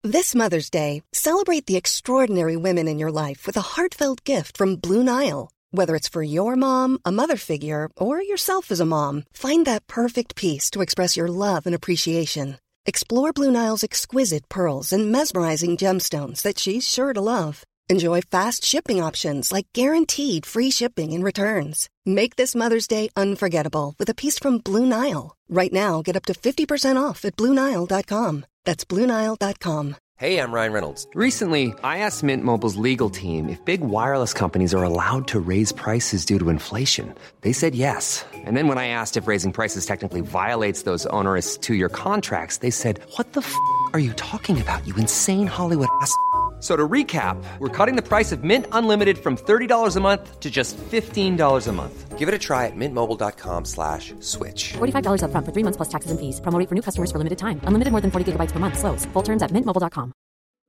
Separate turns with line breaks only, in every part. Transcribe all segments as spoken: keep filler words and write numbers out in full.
This Mother's Day, celebrate the extraordinary women in your life with a heartfelt gift from Blue Nile. Whether it's for your mom, a mother figure, or yourself as a mom, find that perfect piece to express your love and appreciation. Explore Blue Nile's exquisite pearls and mesmerizing gemstones that she's sure to love. Enjoy fast shipping options like guaranteed free shipping and returns. Make this Mother's Day unforgettable with a piece from Blue Nile. Right now, get up to fifty percent off at Blue Nile dot com. That's Blue Nile dot com.
Hey, I'm Ryan Reynolds.
Recently, I asked Mint Mobile's legal team if big wireless companies are allowed to raise prices due to inflation. They said yes. And then when I asked if raising prices technically violates those onerous two-year contracts, they said, "What the f*** are you talking about, you insane Hollywood ass f- So to recap, we're cutting the price of Mint Unlimited from thirty dollars a month to just fifteen dollars a month.
Give it a try at mintmobile.com slash switch.
forty-five dollars up front for three months plus taxes and fees. Promo rate for new customers for limited time. Unlimited more than forty gigabytes per month. Slows full terms at mint mobile dot com.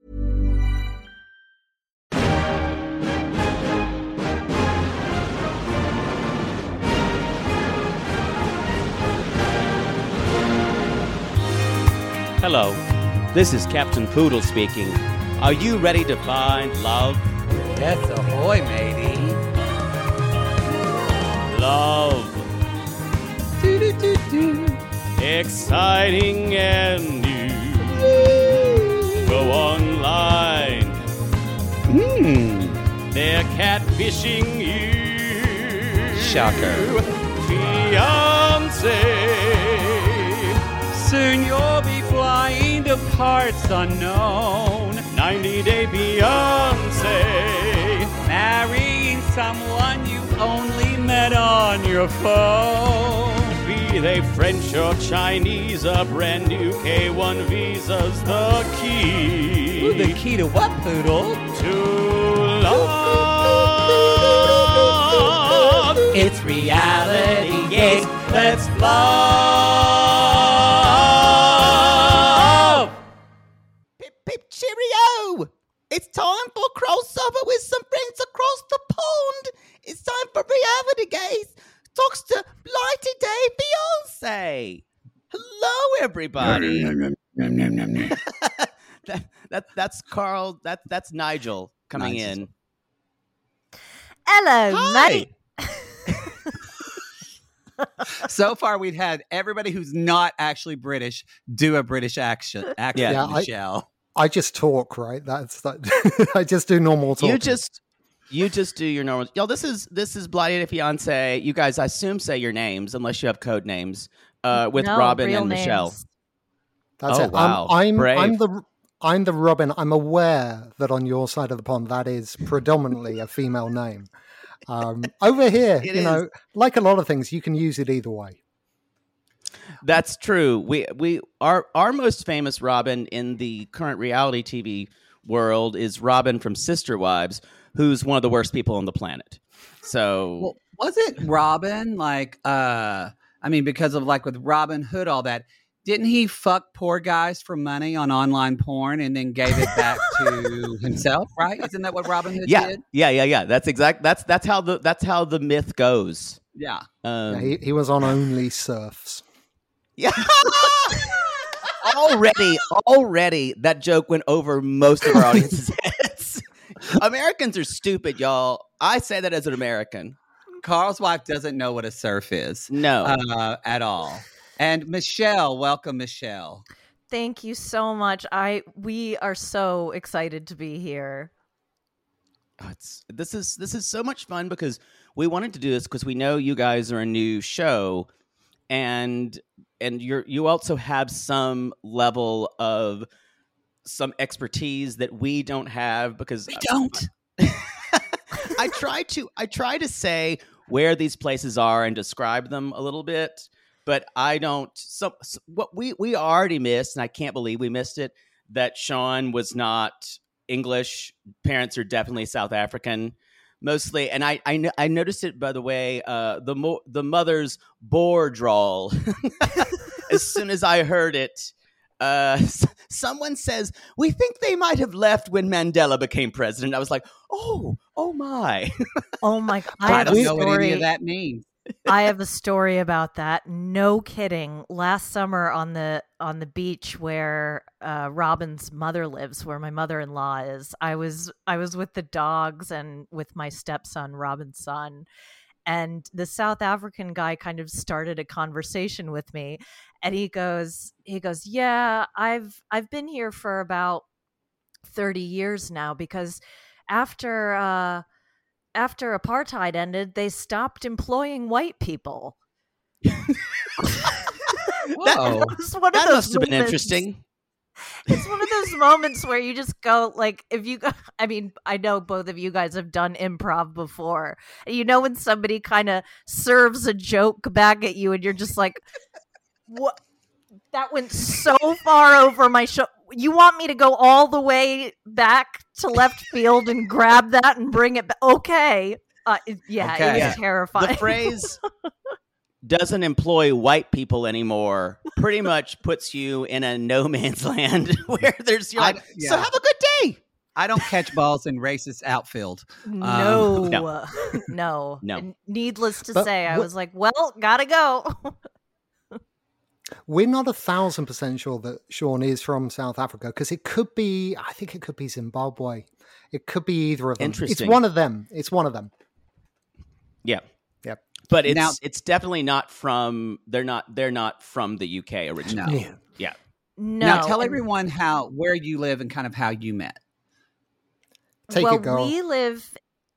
Hello, this is Captain Poodle speaking. Are you ready to find love?
Yes, ahoy, matey.
Love.
Do-do-do-do.
Exciting and new. Go online.
Hmm.
They're catfishing you.
Shocker.
Fiancé.
Soon you'll be flying to parts unknown.
ninety-day Beyonce.
Marrying someone you only met on your phone.
Be they French or Chinese, a brand new K one visa's the key.
Ooh, the key to what, Poodle?
To love.
It's reality, yes, let's love.
Pip, pip, cheerio! It's time for crossover with some friends across the pond. It's time for reality gaze. Talks to Blighty Day Beyonce. Hello, everybody. that, that that's Carl. That that's Nigel coming
Nice.
in.
Hello,
Hi.
mate.
So far, we've had everybody who's not actually British do a British action. Accent,
Yeah, I-
Michelle.
I just talk, right? That's that. I just do normal talking.
You just you just do your normal. Yo, this is this is Blighty Day Fiance. You guys, I assume, say your names unless you have code names. Uh, with
No,
Robin
real
and
names.
Michelle.
That's
Oh,
it.
wow.
I'm, I'm,
Brave.
I'm the I'm the Robin. I'm aware that on your side of the pond that is predominantly a female name. Um, over here,
It
you know,
is.
like a lot of things, you can use it either way.
That's true. We we our our most famous Robin in the current reality T V world is Robin from Sister Wives, who's one of the worst people on the planet. So
Well, was it Robin? Like, uh, I mean, because of like with Robin Hood, all that. Didn't he fuck poor guys for money on online porn and then gave it back to himself? Right? Isn't that what Robin Hood
yeah,
did?
yeah, yeah, yeah. That's exact. That's that's how the that's how the myth goes.
Yeah.
Um,
Yeah, he, he was on Only Surfs.
Yeah. already, already, that joke went over most of our audience's heads. Americans are stupid, y'all. I say that as an American.
Carl's wife doesn't know what a surf is
No.
uh, at all. And Michelle, welcome, Michelle.
Thank you so much. I we are so excited to be here.
Oh, it's this is this is so much fun because we wanted to do this because we know you guys are a new show, and and you're you also have some level of some expertise that we don't have because
We don't.
I try to I try to say where these places are and describe them a little bit, but I don't. So, so what we we already missed, and I can't believe we missed it. That Sean was not English. Parents are definitely South African, mostly. And I I, no- I noticed it by the way. Uh, the mo- the mother's boar drawl. As soon as I heard it, uh, s- someone says we think they might have left when Mandela became president. I was like, oh, oh my.
Oh my god! I
I
have
don't
a
know what any
story.
of that means.
I have a story about that. No kidding. Last summer on the on the beach where uh, Robin's mother lives, where my mother-in-law is, I was I was with the dogs and with my stepson, Robin's son. And the South African guy kind of started a conversation with me, and he goes, he goes, yeah, I've I've been here for about thirty years now, because after uh, after apartheid ended, they stopped employing white people.
Whoa.
That, that must have been interesting.
It's one of those moments where you just go, like, if you, I mean, I know both of you guys have done improv before. You know, when somebody kind of serves a joke back at you and you're just like, what? That went so far over my show. You want me to go all the way back to left field and grab that and bring it back? Okay. Uh, it- yeah,
Okay.
it was
Yeah.
terrifying.
The phrase doesn't employ white people anymore pretty much puts you in a no man's land where there's, you're
I-
like,
yeah.
so have a good day.
I don't catch balls in racist outfield.
No,
Um,
no, no,
No.
And needless to
But
say, I
wh-
was like, well, gotta go.
We're not a thousand percent sure that Sean is from South Africa, because it could be, I think it could be Zimbabwe. It could be either of them. It's
Interesting.
one of them. It's one of them.
Yeah.
Yep.
But it's
Now-
it's definitely not from they're not they're not from the U K originally.
No.
Yeah.
No.
Now tell
and-
everyone how where you live and kind of how you met.
Take
well,
it, girl.
we live.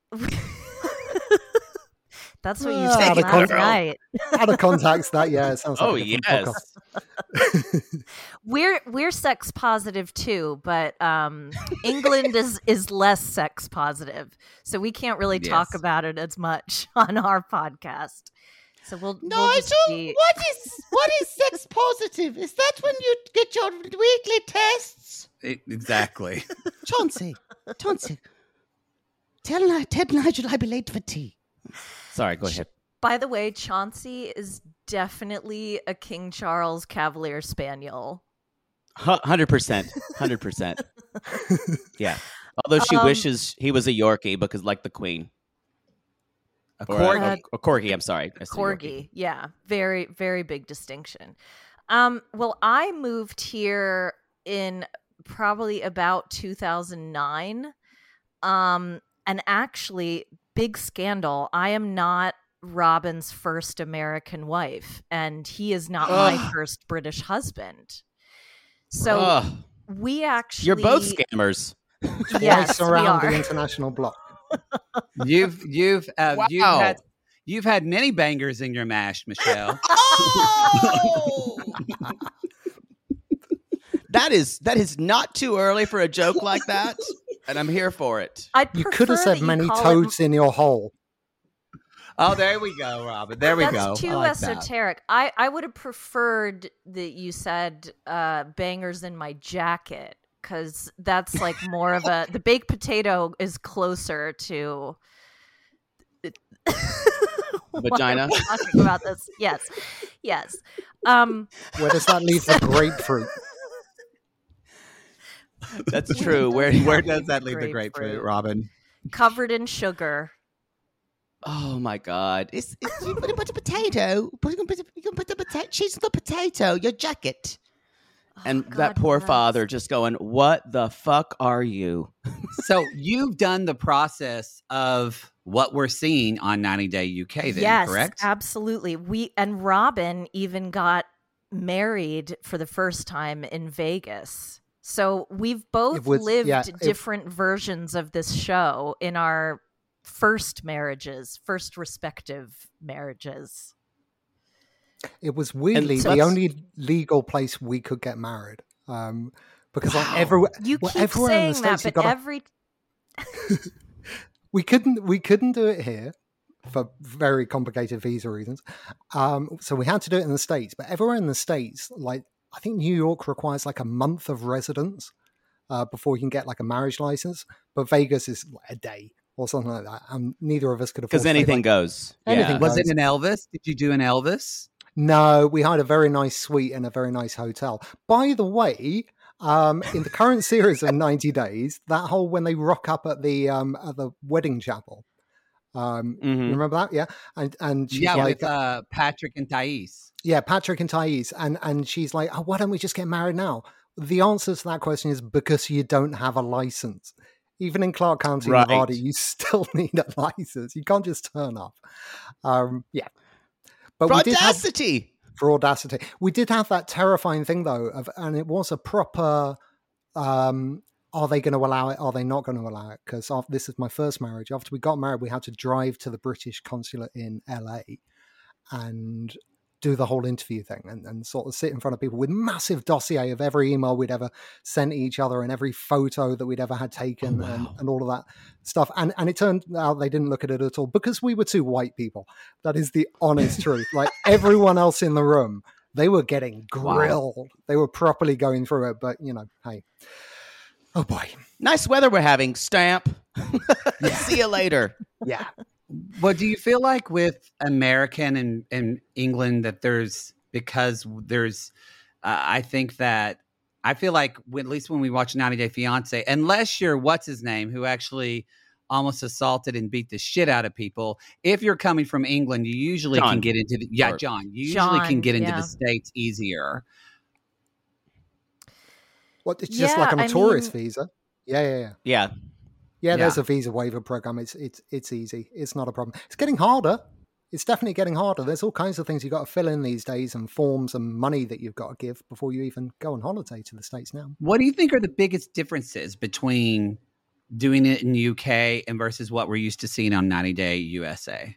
That's what you
Ah,
said
out of
last
context.
night.
Out of context, that, yeah, it sounds like
Oh,
a different
yes.
podcast.
We're we're sex positive too, but um, England is is less sex positive, so we can't really talk
Yes.
about it as much on our podcast. So we'll
No,
we'll
I
just
don't.
be-
What is what is sex positive? Is that when you get your weekly tests?
E- exactly.
Chauncey, Chauncey, tell Ni- Ted Nigel I'll be late for tea.
Sorry, go ahead.
By the way, Chauncey is definitely a King Charles Cavalier Spaniel.
one hundred percent. one hundred percent. Yeah. Although she
Um,
wishes he was a Yorkie because like the Queen.
A
Or
corgi.
a, a corgi, I'm sorry. I said Yorkie.
Corgi, yeah, very, very big distinction. Um, well, I moved here in probably about two thousand nine, um, and actually, big scandal. I am not Robin's first American wife, and he is not my
Ugh.
first British husband. So
Ugh,
we actually,
you're both scammers.
yes,
Twice
we
around
are.
the international block.
You've you've uh, you've
Wow.
had you've had many bangers in your mash, Michelle.
Oh!
That is that is not too early for a joke like that, and I'm here for it.
I'd
You
prefer
could have
that
said
you
many
call it-
toads in your hole.
Oh, there we go, Robin. There we
That's
go.
too
I like that.
esoteric. I, I would have preferred that you said uh, bangers in my jacket, because that's like more of a the baked potato is closer to
Vagina?
Why are we talking about this? Yes, yes. Um,
Where does that leave the grapefruit?
That's true. Where
Where
where
does that leave the
Grapefruit.
grapefruit, Robin?
covered in sugar.
Oh my God!
It's, it's, you put, put a potato. Put, you can put, you can put the potato. Cheese on the potato. Your jacket.
And
Oh,
that
God
poor
bless.
father just going, "What the fuck are you?"
So you've done the process of what we're seeing on ninety Day U K, then,
Yes,
correct?
absolutely. We and Robin even got married for the first time in Vegas. So we've both
It was-
lived
yeah, it-
different versions of this show in our first marriages, first respective marriages.
It was weirdly
so
the
that's-
only legal place we could get married. Um, because like
Wow.
everywhere,
You
well,
keep
everywhere in the
saying that,
States, you've
but
got a-
every
we couldn't we couldn't do it here for very complicated visa reasons. Um, so we had to do it in the States. But everywhere in the States, like I think New York requires like a month of residence uh, before you can get like a marriage license. But Vegas is like a day or something like that. And neither of us could afford
Because
to pay,
anything
like-
goes.
Anything
Yeah.
Was
goes.
it an Elvis? Did you do an Elvis?
No, we had a very nice suite in a very nice hotel. By the way, um, in the current series of ninety days, that whole when they rock up at the um, at the wedding chapel, Um,
Mhm.
You remember that? Yeah. And and she's
Yeah,
like,
with uh, Patrick and Thais.
yeah, Patrick and Thais. And, and she's like, oh, why don't we just get married now? The answer to that question is because you don't have a license. Even in Clark County,
Right.
Nevada, you still need a license. You can't just turn up. Um, yeah. But
For
we did have,
audacity.
for audacity. We did have that terrifying thing, though, of, and it was a proper, um, are they going to allow it? Are they not going to allow it? Because this is my first marriage. After we got married, we had to drive to the British consulate in L A and do the whole interview thing and, and sort of sit in front of people with massive dossier of every email we'd ever sent each other and every photo that we'd ever had taken. Oh, wow. and, and all of that stuff. And and it turned out they didn't look at it at all because we were two white people. That is the honest truth. Like everyone else in the room, they were getting grilled. Wow. They were properly going through it. But, you know, hey, oh boy.
Nice weather we're having. Stamp.
Yeah.
See you later.
Yeah.
Well, do you feel like with American and, and England that there's, because there's, uh, I think that, I feel like when, at least when we watch ninety Day Fiance, unless you're, what's his name, who actually almost assaulted and beat the shit out of people, if you're coming from England, you usually
John.
can get into the, yeah,
Or,
John, you usually
John,
can get into
yeah.
the States easier.
Well, it's just
Yeah,
like on a
I
tourist
mean-
visa. Yeah, yeah, yeah.
Yeah.
Yeah, there's
Yeah.
a visa waiver program. It's it's it's easy. It's not a problem. It's getting harder. It's definitely getting harder. There's all kinds of things you've got to fill in these days and forms and money that you've got to give before you even go on holiday to the States now.
What do you think are the biggest differences between doing it in the U K and versus what we're used to seeing on ninety Day U S A?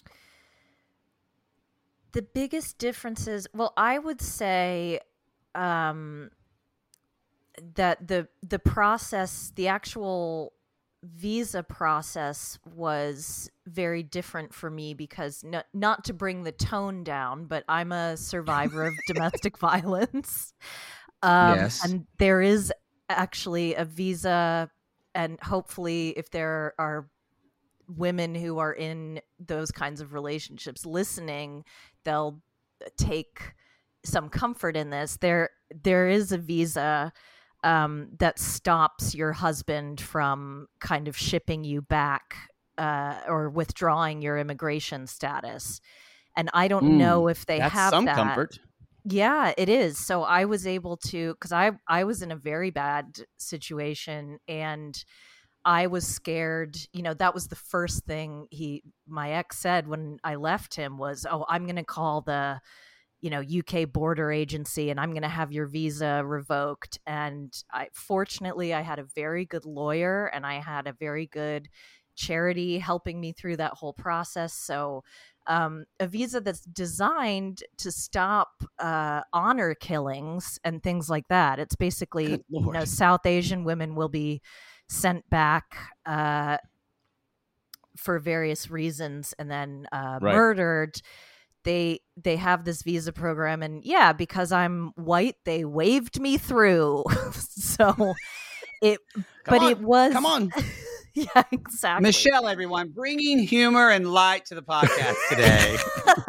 The biggest differences, well, I would say um, that the the process, the actual visa process was very different for me because no, not to bring the tone down, but I'm a survivor of domestic violence. Um,
Yes.
And there is actually a visa, and hopefully if there are women who are in those kinds of relationships listening, they'll take some comfort in this. There, there is a visa um, that stops your husband from kind of shipping you back uh, or withdrawing your immigration status. And I don't
Mm,
know if they
That's
have
some
that.
comfort.
Yeah, it is. So I was able to, because I I was in a very bad situation and I was scared. You know, that was the first thing he, my ex said when I left him was, oh, I'm going to call the, you know, U K border agency and I'm going to have your visa revoked. And I, fortunately, I had a very good lawyer and I had a very good charity helping me through that whole process. So um, a visa that's designed to stop uh, honor killings and things like that. It's basically,
Good
you know,
Lord.
South Asian women will be sent back uh, for various reasons and then uh,
Right.
murdered. They they have this visa program, and yeah, because I'm white, they waved me through. So it,
Come
but
on,
it was
come on.
yeah, exactly.
Michelle, everyone, bringing humor and light to the podcast today.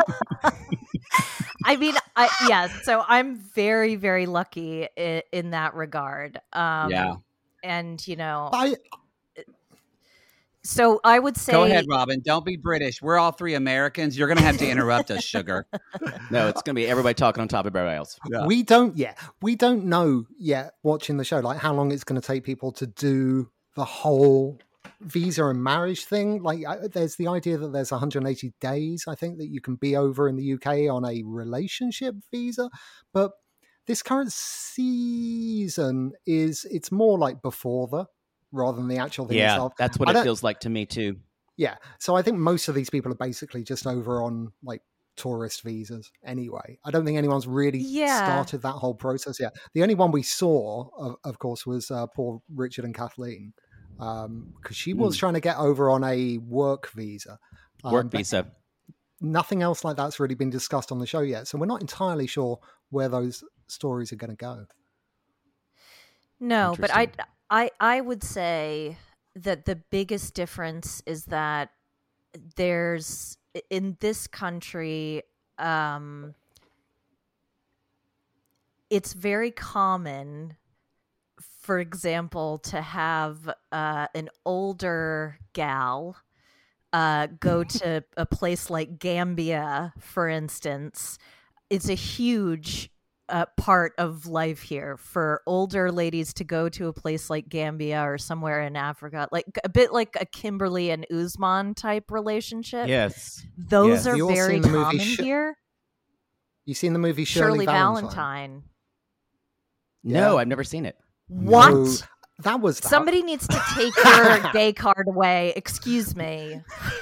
I mean, I yeah. So I'm very very lucky in, in that regard. Um,
Yeah.
and you know,
I
so I would say
Go ahead, Robin. Don't be British. We're all three Americans. You're going to have to interrupt us, sugar.
No, it's going to be everybody talking on top of everybody else.
Yeah.
we don't yet. We don't know yet. Watching the show, like how long it's going to take people to do the whole visa and marriage thing. Like, I, there's the idea that there's one hundred eighty days. I think that you can be over in the U K on a relationship visa, but this current season is it's more like before the rather than the actual thing
Yeah,
itself.
that's what
I
it
don't-
feels like to me too.
Yeah. So I think most of these people are basically just over on like tourist visas anyway. I don't think anyone's really
Yeah.
started that whole process yet. The only one we saw, of, of course, was uh, poor Richard and Kathleen, because she was
Mm.
trying to get over on a work visa. Um,
Work
but
visa.
Nothing else like that's really been discussed on the show yet. So we're not entirely sure where those stories are going to go.
no, but I
Interesting.
I I would say that the biggest difference is that there's in this country um it's very common, for example, to have uh, an older gal uh, go to a place like Gambia, for instance, it's a huge uh, part of life here for older ladies to go to a place like Gambia or somewhere in Africa, like a bit like a Kimberly and Usman type relationship.
Yes.
Those
Yes.
are
You all
very
seen the movie
common
Sh-
here.
You seen the movie Shirley,
Shirley
Valentine?
Valentine.
No,
Yeah.
I've never seen it.
What?
No, that was that.
Somebody needs to take your gay card away. Excuse me.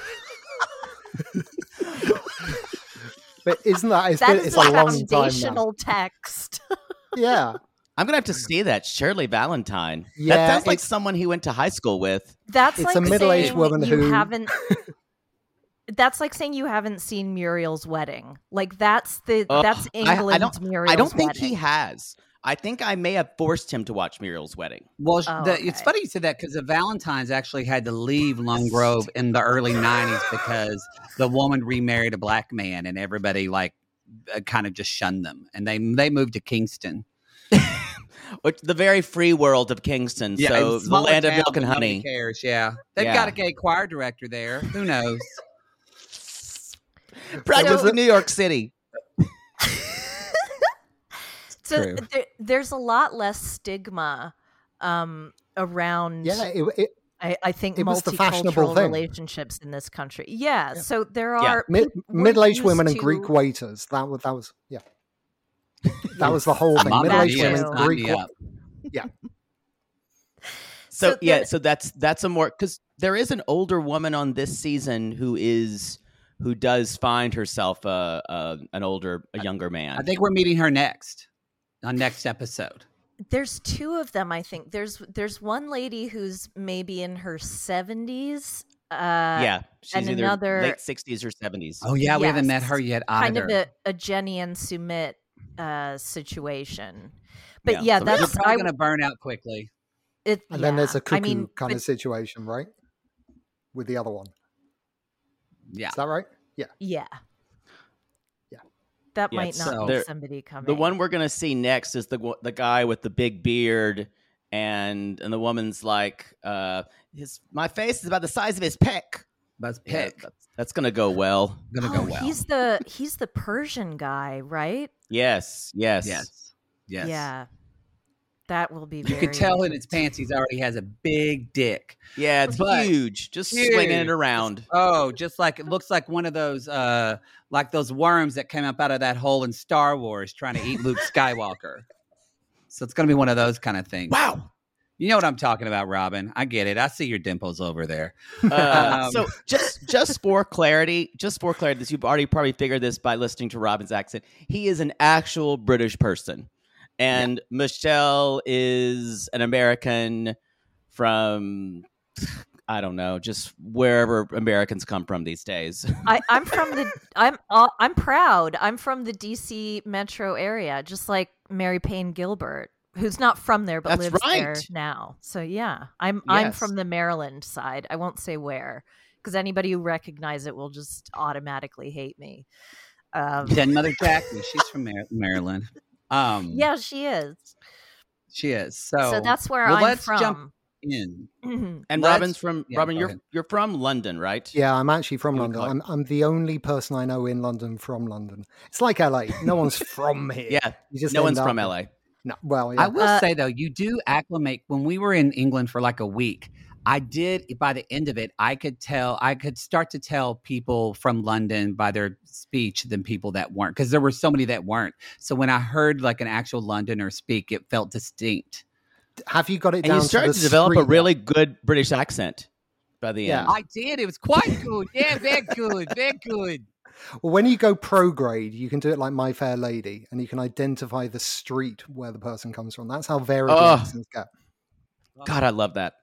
But isn't that? It's,
That
been,
is
it's
the
a long time now.
foundational text.
Yeah.
I'm gonna have to see that Shirley Valentine.
Yeah,
that sounds like
it's-
someone he went to high school with.
That's
It's
like
a middle-aged
saying
woman
you
who-
haven't. That's like saying you haven't seen Muriel's Wedding. Like that's the
Ugh,
that's
I-
England's
I, don't.
Muriel's
I don't think
Wedding.
he has. I think I may have forced him to watch Muriel's Wedding.
Well, sh-
Oh,
the, it's
okay.
funny you said that because the Valentines actually had to leave Lone Grove in the early nineties because the woman remarried a black man and everybody like uh, kind of just shunned them, and they they moved to Kingston.
Which the very free world of Kingston, so
it's
the
smaller
land of
town,
milk and
but nobody
honey.
cares. Yeah, they've
Yeah.
got a gay choir director there. Who knows?
Practically
So-
New York City.
So
True.
there, there's a lot less stigma um, around.
Yeah. It, it,
I, I think
it was the fashionable
multicultural
thing.
relationships in this country. Yeah,
Yeah.
so there
Yeah.
are
mid,
peop- we're
middle-aged
used
women and
to-
Greek waiters. That was that was yeah. That was the whole thing.
Mama
Middle-aged
Mia,
women,
sign
Greek.
me
wa-
up.
So,
So
yeah,
there-
so that's that's a more because there is an older woman on this season who is who does find herself a, a an older, a younger man.
I think we're meeting her next on next episode.
There's two of them, I think. There's there's one lady who's maybe in her seventies. Uh,
yeah, she's
and
either
another-
late sixties or seventies.
Oh yeah, we haven't met
Yes.
her yet
kind
either.
of a, a Jenny and Sumit uh, situation. But
Yeah,
yeah,
so
You're
that's
probably
I,
going to burn out quickly.
it,
And then there's
yeah.
a cuckoo
I mean,
kind
but-
of situation, right? With the other one.
Yeah.
Is that right? Yeah.
Yeah.
Yeah.
That
Yeah,
might not
so-
be
There-
somebody coming.
The one we're gonna see next is the one- the guy with the big beard, and and the woman's like, uh, his my face is about the size of his peck.
Buzz
Yeah,
Pick.
that's, that's gonna go well.
Gonna
oh,
go well.
he's the he's the Persian guy, right?
Yes, yes,
Yes. Yes.
Yeah. That will be
You
very
can tell in his
interesting.
pants he's already has a big dick.
yeah. It's
But-
huge, just swinging it
Huge.
around.
Oh, just like it looks like one of those uh like those worms that came up out of that hole in Star Wars trying to eat Luke Skywalker. So it's gonna be one of those kind of things.
Wow.
You know what I'm talking about, Robin. I get it. I see your dimples over there.
Uh,
Um,
so just just for clarity, just for clarity, this you've already probably figured this by listening to Robin's accent. He is an actual British person, and Michelle is an American from I don't know, just wherever Americans come from these days.
I, I'm from the I'm uh, I'm proud. I'm from the D C metro area, just like Mary Payne Gilbert, who's not from there but
That's
lives there
right.
now. So yeah, I'm I'm
Yes.
from the Maryland side. I won't say where because anybody who recognizes it will just automatically hate me. Um,
Then Mother Jackie, she's from Mar- Maryland. Um,
yeah, she is.
she is. So,
So, that's where
well,
I'm
let's
from.
jump in.
Mhm.
And
Let's-
Robin's from
yeah,
Robin.
go
You're
ahead.
you're from London, right?
Yeah, I'm actually from
You
London.
look
I'm, I'm the only person I know in London from London. It's like L A. No one's from here.
Yeah.
You just
No
end
one's
up-
from L A.
No, well, yeah.
I will
Uh,
say though, you do acclimate. When we were in England for like a week, I did. By the end of it, I could tell. I could start to tell people from London by their speech than people that weren't, because there were so many that weren't. So when I heard like an actual Londoner speak, it felt distinct.
Have you got it
And
down
you started
to,
to,
the
develop a
street
really good British accent by the
Yeah.
end.
I did. It was quite good. Yeah, very good. Very good.
Well, when you go prograde, you can do it like My Fair Lady, and you can identify the street where the person comes from. That's how varied the
Oh.
accents get.
God, I love that.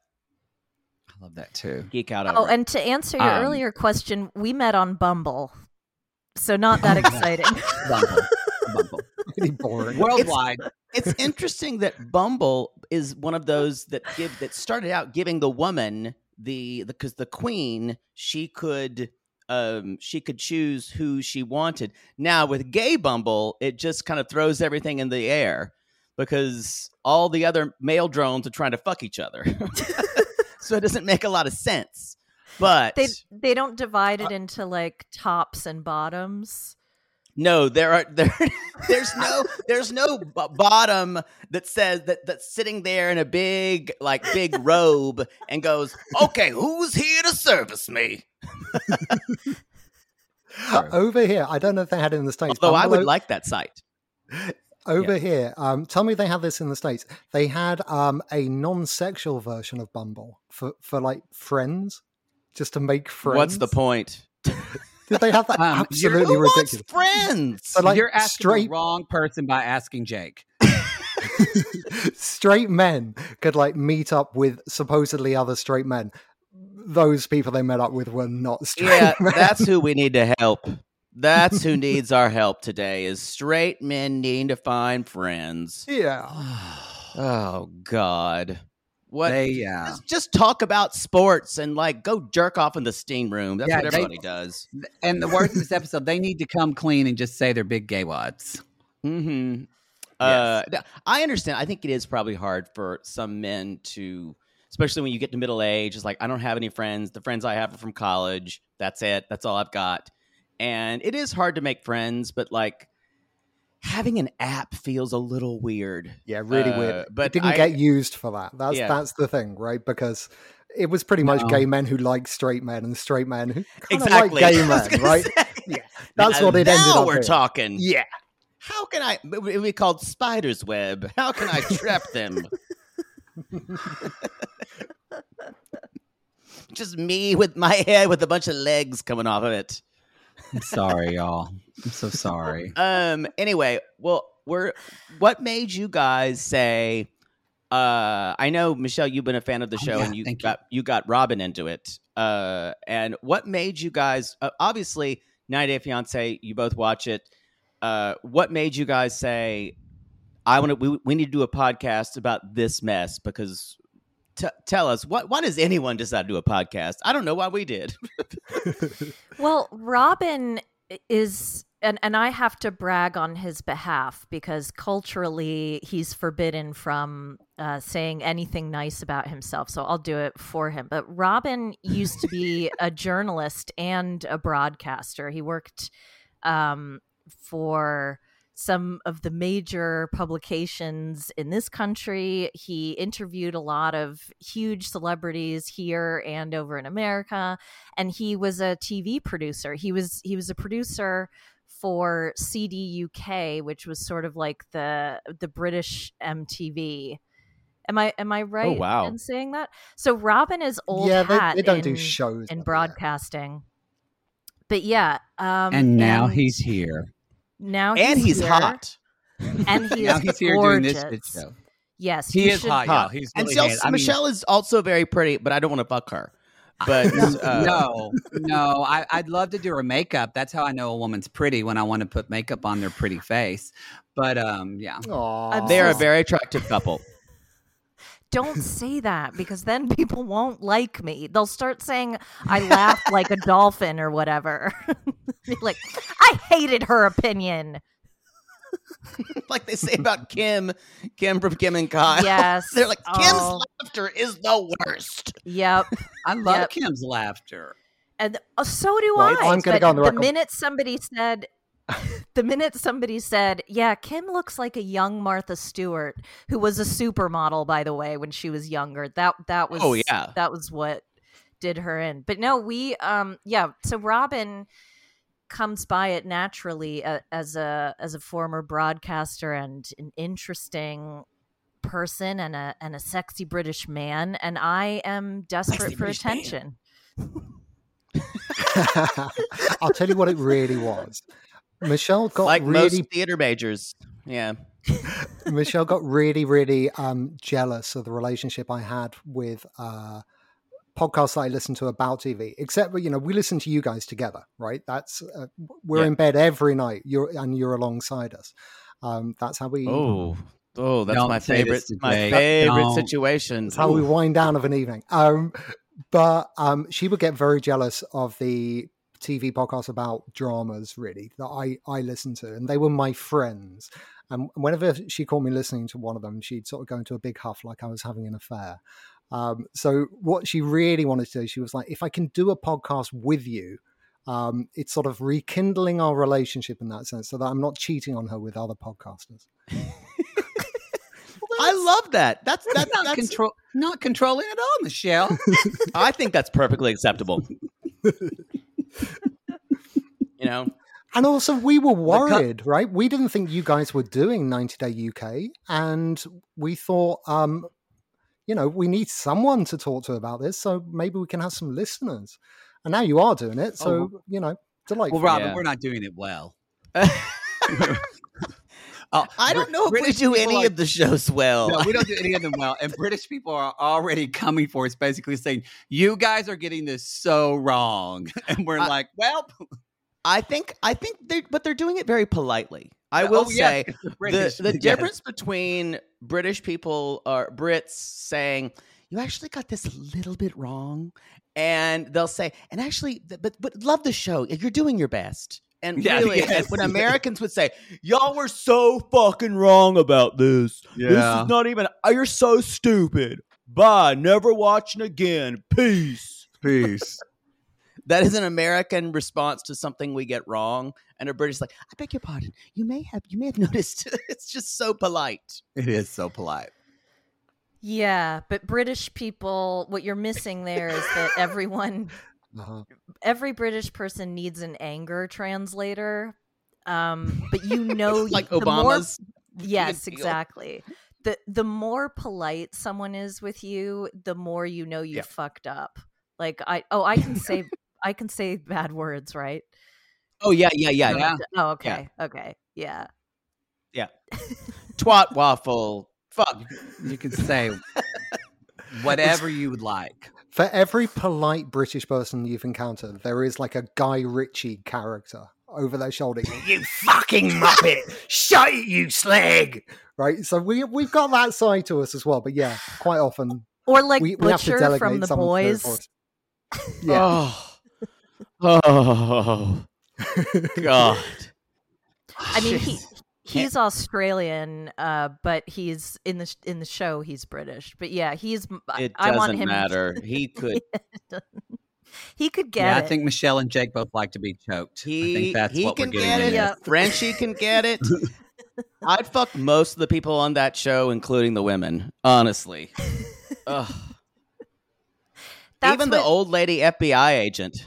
I love that too.
Geek out.
Oh,
over it.
and to answer your
Um,
earlier question, we met on Bumble, so not that exciting.
Bumble. Bumble.
Really boring.
Worldwide.
It's interesting that Bumble is one of those that give that started out giving the woman the because the, the queen she could um she could choose who she wanted. Now with Gay Bumble, it just kind of throws everything in the air because all the other male drones are trying to fuck each other. So it doesn't make a lot of sense. But
They they don't divide it into like tops and bottoms.
no, there are there there's no there's no b- bottom that says that that's sitting there in a big like big robe and goes, "Okay, who's here to service me?"
Over here, I don't know if they had it in the States.
Although I would
Bungalow-
like that site.
Over
Yeah.
here, um, tell me they had this in the States. They had um, a non-sexual version of Bumble for, for like friends, just to make friends.
What's the point?
Did they have that?
Um, you're-
Absolutely
Who wants
ridiculous.
friends?
So, like,
You're asking
straight-
the wrong person by asking Jake.
Straight men could like meet up with supposedly other straight men. Those people they met up with were not straight
Yeah,
men.
that's who we need to help. That's who needs our help today is straight men needing to find friends.
Yeah.
Oh God. What
They, yeah.
just, just talk about sports and like go jerk off in the steam room. That's
Yeah,
what
they-
everybody does.
And the words in this episode, they need to come clean and just say they're big gay wads.
Mm-hmm. Uh, th- I understand. I think it is probably hard for some men to, especially when you get to middle age. It's like, I don't have any friends. The friends I have are from college. That's it. That's all I've got. And it is hard to make friends, but like having an app feels a little weird.
Yeah, really
Uh,
weird.
but
it didn't
I-
get used for that. That's
Yeah.
that's the thing, right? Because it was pretty much
No.
gay men who like straight men and straight men who kind
Exactly.
of like gay
I was
men,
gonna
right?
say.
Yeah, that's
Now
what it ended up
we're
being.
talking.
Yeah.
How can I? It would be called Spider's Web. How can I trap them? Just me with my head with a bunch of legs coming off of it.
I'm sorry, y'all. I'm so sorry.
Um. Anyway, well, we're. What made you guys say? Uh, I know Michelle, you've been a fan of the
Oh,
show,
yeah,
and you
thank you.
got you got Robin into it. Uh, and what made you guys? Uh, obviously, ninety Day Fiance. You both watch it. Uh, what made you guys say, "I want to"? We, we need to do a podcast about this mess because. T- tell us what why does anyone decide to do a podcast? I don't know why we did.
Well, Robin is, and, and I have to brag on his behalf because culturally he's forbidden from uh, saying anything nice about himself. So I'll do it for him. But Robin used to be a journalist and a broadcaster. He worked um, for some of the major publications in this country. He interviewed a lot of huge celebrities here and over in America, and he was a T V producer. He was he was a producer for C D U K, which was sort of like the the British M T V. Am I am I right
wow.
in saying that? So Robin is old
Yeah, they,
hat
they don't
in,
do shows
in
like that.
broadcasting. But yeah, um,
and now
and
he's here.
now
and he's
here,
hot.
and he
Now
is
he's here
gorgeous.
doing this shit show.
Yes,
He
you
is
should-
hot, y'all.
Hot.
He's
and
really
so,
handsome. I mean-
Michelle is also very pretty, but I don't want to fuck her. But uh,
no, no, I, I'd love to do her makeup. That's how I know a woman's pretty when I want to put makeup on their pretty face. But um, yeah,
Aw.
they're a very attractive couple.
Don't say that because then people won't like me. They'll start saying I laugh like a dolphin or whatever. Be like, I hated her opinion.
Like they say about Kim, Kim from Kim and Kyle.
Yes.
They're like, Kim's
Oh.
laughter is the worst.
Yep.
I love
Yep.
Kim's laughter.
And uh, so do
Right,
I.
I'm gonna
but
go on the
the
record.
minute somebody said, the minute somebody said, yeah, Kim looks like a young Martha Stewart, who was a supermodel, by the way, when she was younger. That that was
Oh, yeah.
that was what did her in. But no, we um yeah. So Robin comes by it naturally uh, as a as a former broadcaster and an interesting person and a and a sexy British man, and I am desperate
Sexy
for
British man.
attention.
I'll tell you what it really was. Michelle got
Like
really
most theater majors. Yeah.
Michelle got really, really um, jealous of the relationship I had with uh, podcasts that I listened to about T V. Except, you know, we listen to you guys together, right? That's uh, we're
Yeah.
in bed every night. You're and you're alongside us. Um, that's how we.
Oh, oh, that's
Don't
my
say
favorite.
this to
My
Jake.
favorite
Don't.
situation.
That's how we
Ooh.
wind down of an evening. Um, but um, she would get very jealous of the T V podcasts about dramas, really, that I, I listened to. And they were my friends. And whenever she caught me listening to one of them, she'd sort of go into a big huff like I was having an affair. Um, so what she really wanted to do, she was like, if I can do a podcast with you, um, it's sort of rekindling our relationship in that sense, so that I'm not cheating on her with other podcasters.
I love that. That's
That's,
that's
not
that's.
control, not controlling at all, Michelle.
I think that's perfectly acceptable. You know.
And also, we were worried, right? We didn't think you guys were doing ninety Day U K, and we thought, um, you know, we need someone to talk to about this, so maybe we can have some listeners. And now you are doing it, so,
Oh.
you know, delightful.
Well, Robin,
Yeah.
we're not doing it well.
Uh, I don't know if
British
we do
people
any
are-
of the shows well.
No, we don't do any of them well. And British people are already coming for us, basically saying, you guys are getting this so wrong. And we're
I-
like, well,
I think I think they but they're doing it very politely. I
Oh,
will
yeah,
say
it's the
the,
British,
the
yes.
difference between British people or Brits saying you actually got this a little bit wrong, and they'll say, and actually, th- but but love the show. You're doing your best. And
Yeah,
really,
yes,
and when
yes.
Americans would say, y'all were so fucking wrong about this. This
Yeah.
is not even, oh, you're so stupid. Bye. Never watching again. Peace.
peace.
That is an American response to something we get wrong. And a British like, I beg your pardon. You may have, you may have noticed. It's just so polite.
It is so polite.
Yeah, but British people, what you're missing there is that everyone,
Uh-huh.
every British person needs an anger translator. Um, but you know,
Like
the more-
Obama's.
yes,
deal.
exactly. The the more polite someone is with you, the more you know you
Yeah.
fucked up. Like I oh I can say I can say bad words, right?
Oh, yeah, yeah, yeah.
Yeah.
Oh, okay, okay, yeah.
Twat waffle. Fuck.
You can say whatever you would like.
For every polite British person you've encountered, there is like a Guy Ritchie character over their shoulder. You fucking muppet! Shut it, you slag! Right? So we, we've got that side to us as well. But yeah, quite often
Or like
we, we have to
Butcher
delegate
from The
someone to do it for
Boys.
us. Yeah.
Oh. Oh. God.
I mean, he
Jeez.
he's Australian, uh, but he's in the sh- in the show he's British. But yeah, he's. I-
It
I want
doesn't
him.
matter. He could.
He could get
Yeah,
it.
I think Michelle and Jake both like to be choked. I
He,
think that's
he
what
can
we're getting
get
at.
it.
Yeah.
Frenchie can get it. I'd fuck most of the people on that show, including the women. Honestly, Ugh.
That's
even the
what-
old lady F B I agent.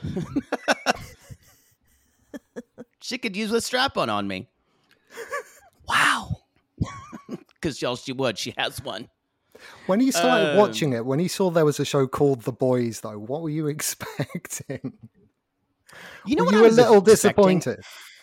She could use a strap-on on me. Wow. Because y'all, she would. She has one.
When you started
Um,
watching it, when you saw there was a show called The Boys, though, what were you expecting?
You know
were
what
you
I
a
was
little
expecting?
disappointed?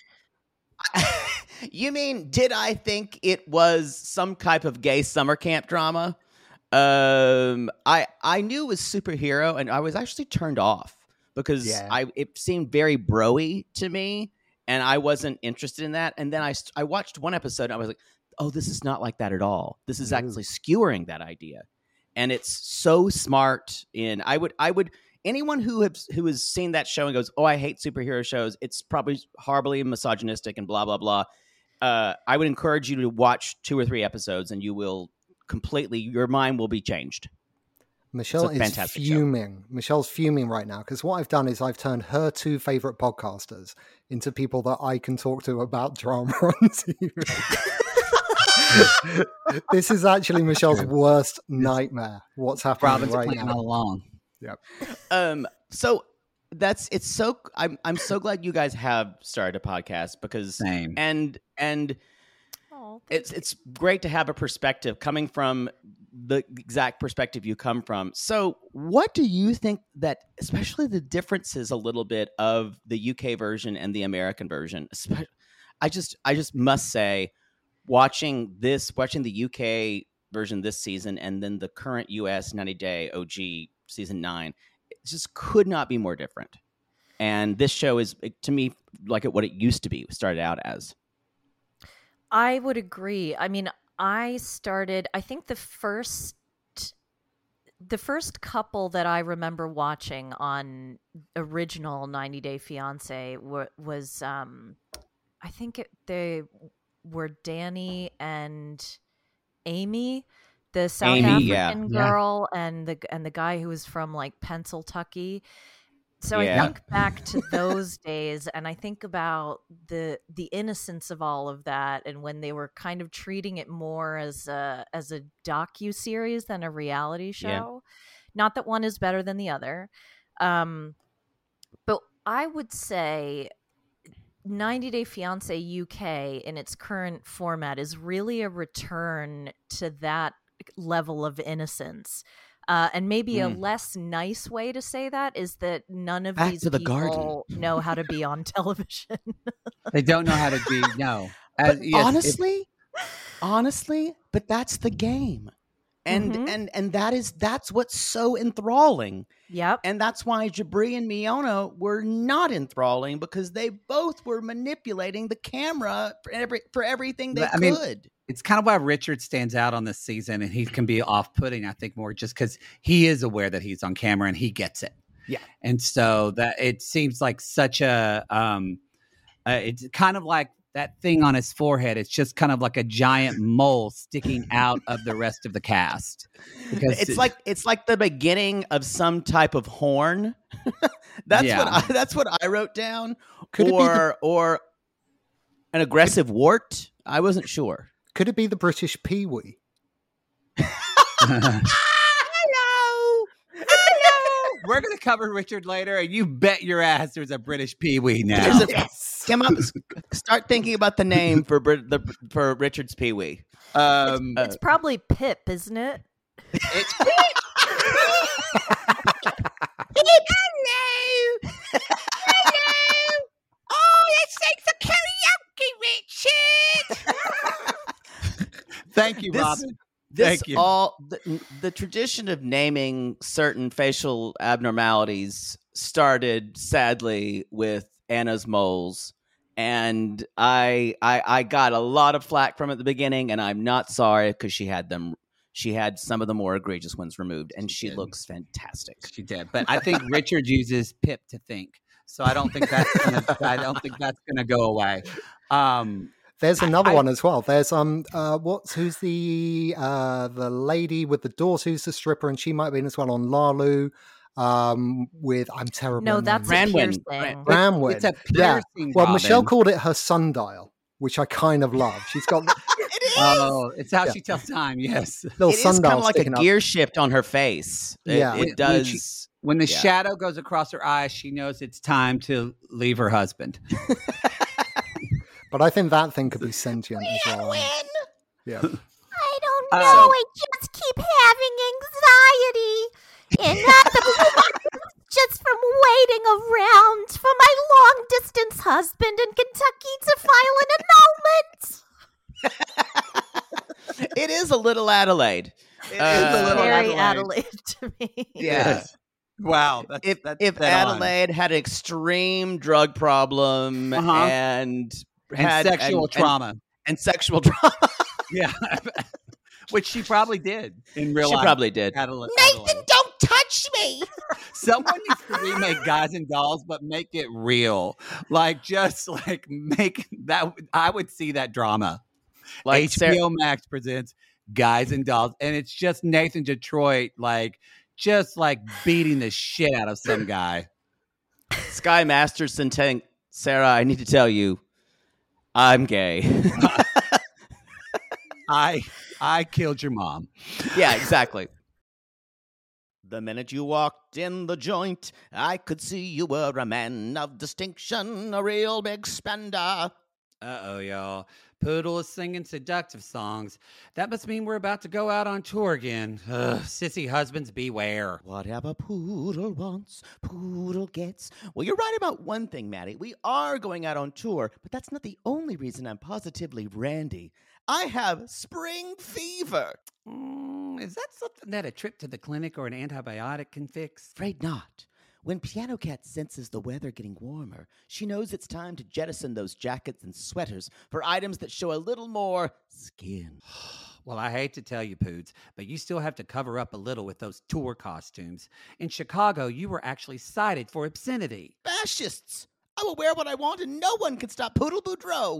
You mean, did I think it was some type of gay summer camp drama? Um, I I knew it was superhero, and I was actually turned off because
Yeah.
I it seemed very bro-y to me, and I wasn't interested in that. And then I st- I watched one episode, and I was like, oh, this is not like that at all. This is
Ooh.
actually skewering that idea, and it's so smart. In I would I would. Anyone who has who has seen that show and goes, "Oh, I hate superhero shows," it's probably horribly misogynistic and blah blah blah. Uh, I would encourage you to watch two or three episodes, and you will completely your mind will be changed.
Michelle
It's a
is
fantastic show.
fuming. Michelle's fuming right now because what I've done is I've turned her two favorite podcasters into people that I can talk to about drama on T V. This is actually Michelle's worst nightmare. What's happening
Robin's
right
playing
now?
all along.
Um, so that's it's so I'm I'm so glad you guys have started a podcast because
Same.
and and
Oh, thank
it's it's great to have a perspective coming from the exact perspective you come from. So, what do you think that, especially the differences a little bit of the U K version and the American version? Espe- I just I just must say, watching this, watching the U K version this season, and then the current U S ninety Day O G season nine, it just could not be more different. And this show is, to me, like it, what it used to be, started out as.
I would agree. I mean, I started, I think the first the first couple that I remember watching on original ninety Day Fiancé were, was um I think it, they were Danny and Amy, the South
Amy, yeah.
African
Yeah.
girl and the and the guy who was from like Pennsylvania. So
Yeah.
I think back to those days, and I think about the the innocence of all of that, and when they were kind of treating it more as a as a docu-series than a reality show.
Yeah.
Not that one is better than the other, um, but I would say ninety Day Fiancé U K in its current format is really a return to that level of innocence. Uh, and maybe a
Mm.
less nice way to say that is that none of
Back
these
to the
people know how to be on television.
They don't know how to be. No,
But
As- yes, it-
honestly, honestly, but that's the game. And
Mhm.
and and that is that's what's so enthralling.
Yep.
And that's why Jabri and Miona were not enthralling, because they both were manipulating the camera for every for everything they
But, I mean,
could.
it's kind of why Richard stands out on this season, and he can be off-putting, I think, more just because he is aware that he's on camera and he gets it.
Yeah.
And so that it seems like such a, um, uh, it's kind of like that thing on his forehead. It's just kind of like a giant mole sticking out of the rest of the cast. Because
It's like it's like the beginning of some type of horn. that's
Yeah.
what I, that's what I wrote down.
Could it be
or or an aggressive wart. I wasn't sure.
Could it be the British Pee-wee?
Hello.
We're going to cover Richard later, and you bet your ass there's a British Pee-wee now.
There's a- Come up, start thinking about the name for Brit- the for Richard's Pee Wee.
Um,
It's probably Pip, isn't it?
it's
Hello. Hello. Oh, let's take the karaoke, Richard.
Thank you,
This-
Robin.
This
Thank you.
all the, the tradition of naming certain facial abnormalities started sadly with Anna's moles, and I I I got a lot of flack from it at the beginning, and I'm not sorry, because she had them. She had some of the more egregious ones removed, and she
did.
looks fantastic.
She did, but I think Richard uses Pip to think, so I don't think that's gonna, I don't think that's gonna go away. Um,
There's another
I-
one as well. There's um uh what's who's the uh the lady with the daughter who's the stripper, and she might be in as well on Lalu. Um, with I'm terrible.
No,
at
that's
names.
a
Ranwin.
piercing.
Ramwin.
it's a
Yeah.
piercing.
Well,
Robin.
Michelle called it her sundial, which I kind of love. She's got
It is.
Oh, it's how
Yeah.
she tells time. Yes,
little
It is kind
sundial
of like a
sticking up.
gear shift on her face. It,
Yeah.
it
When- when
does.
she- when the
Yeah.
shadow goes across her eyes, she knows it's time to leave her husband.
But I think that thing could be sentient as well.
Win.
Yeah.
I don't
Uh,
know. I just keep having anxiety. In other words, just from waiting around for my long distance husband in Kentucky to file an annulment.
It is a little Adelaide.
It is
Uh,
a little
Very
Adelaide.
Adelaide to me.
Yeah.
Wow. That's,
If
that's
if
dead on.
Adelaide had an extreme drug problem
Uh-huh.
and
and
had
sexual
and-
trauma,
and, and sexual trauma,
yeah, which she probably did in real
she
life.
probably did.
Adela-
Nathan,
Adelaide.
don't touch me.
Someone needs to remake Guys and Dolls, but make it real. Like, just like make that. I would see that drama.
Like
H B O
Sarah,
Max presents Guys and Dolls, and it's just Nathan Detroit, like, just like beating the shit out of some guy.
Sky Masterson telling Sarah, I need to tell you, I'm gay.
I I killed your mom.
Yeah, exactly. The minute you walked in the joint, I could see you were a man of distinction, a real big spender.
Uh-oh, y'all. Poodle is singing seductive songs. That must mean we're about to go out on tour again. Ugh, sissy husbands beware.
Whatever Poodle wants, Poodle gets. Well, you're right about one thing, Maddie. We are going out on tour, but that's not the only reason I'm positively randy. I have spring fever.
Mm, is that something that a trip to the clinic or an antibiotic can fix?
Afraid not. When Piano Cat senses the weather getting warmer, she knows it's time to jettison those jackets and sweaters for items that show a little more skin.
Well, I hate to tell you, Poods, but you still have to cover up a little with those tour costumes. In Chicago, you were actually cited for obscenity.
Fascists! I will wear what I want and no one can stop Poodle Boudreaux.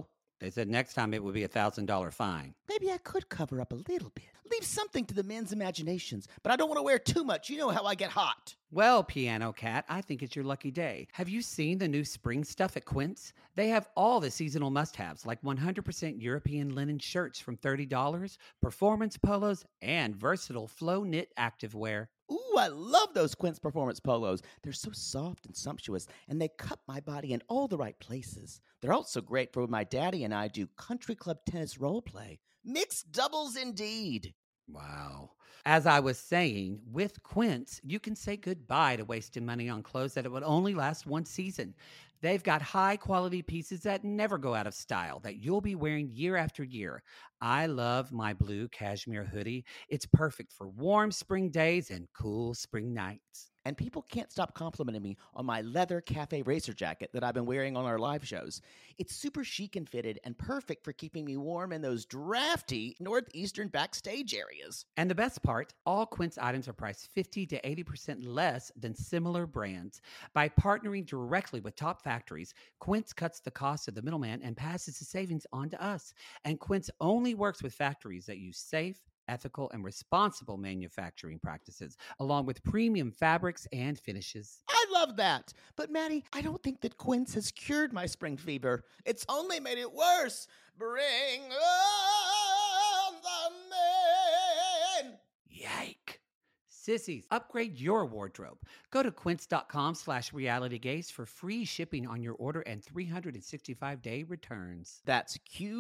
They said next time it would be a one thousand dollars fine.
Maybe I could cover up a little bit. Leave something to the men's imaginations, but I don't want to wear too much. You know how I get hot.
Well, Piano Cat, I think it's your lucky day. Have you seen the new spring stuff at Quince? They have all the seasonal must-haves, like one hundred percent European linen shirts from thirty dollars, performance polos, and versatile flow knit activewear.
Ooh, I love those Quince Performance polos. They're so soft and sumptuous, and they cut my body in all the right places. They're also great for when my daddy and I do country club tennis role play. Mixed doubles indeed.
Wow. As I was saying, with Quince, you can say goodbye to wasting money on clothes that it would only last one season. They've got high-quality pieces that never go out of style, that you'll be wearing year after year. I love my blue cashmere hoodie. It's perfect for warm spring days and cool spring nights.
And people can't stop complimenting me on my leather cafe racer jacket that I've been wearing on our live shows. It's super chic and fitted and perfect for keeping me warm in those drafty northeastern backstage areas.
And the best part, all Quince items are priced fifty to eighty percent less than similar brands. By partnering directly with top factories, Quince cuts the cost of the middleman and passes the savings on to us. And Quince only works with factories that use safe, ethical, and responsible manufacturing practices, along with premium fabrics and finishes.
I love that. But Maddie, I don't think that Quince has cured my spring fever. It's only made it worse. Bring on the men.
Yike. Sissies, upgrade your wardrobe. Go to quince.com slash realitygaze for free shipping on your order and three hundred sixty-five day returns.
That's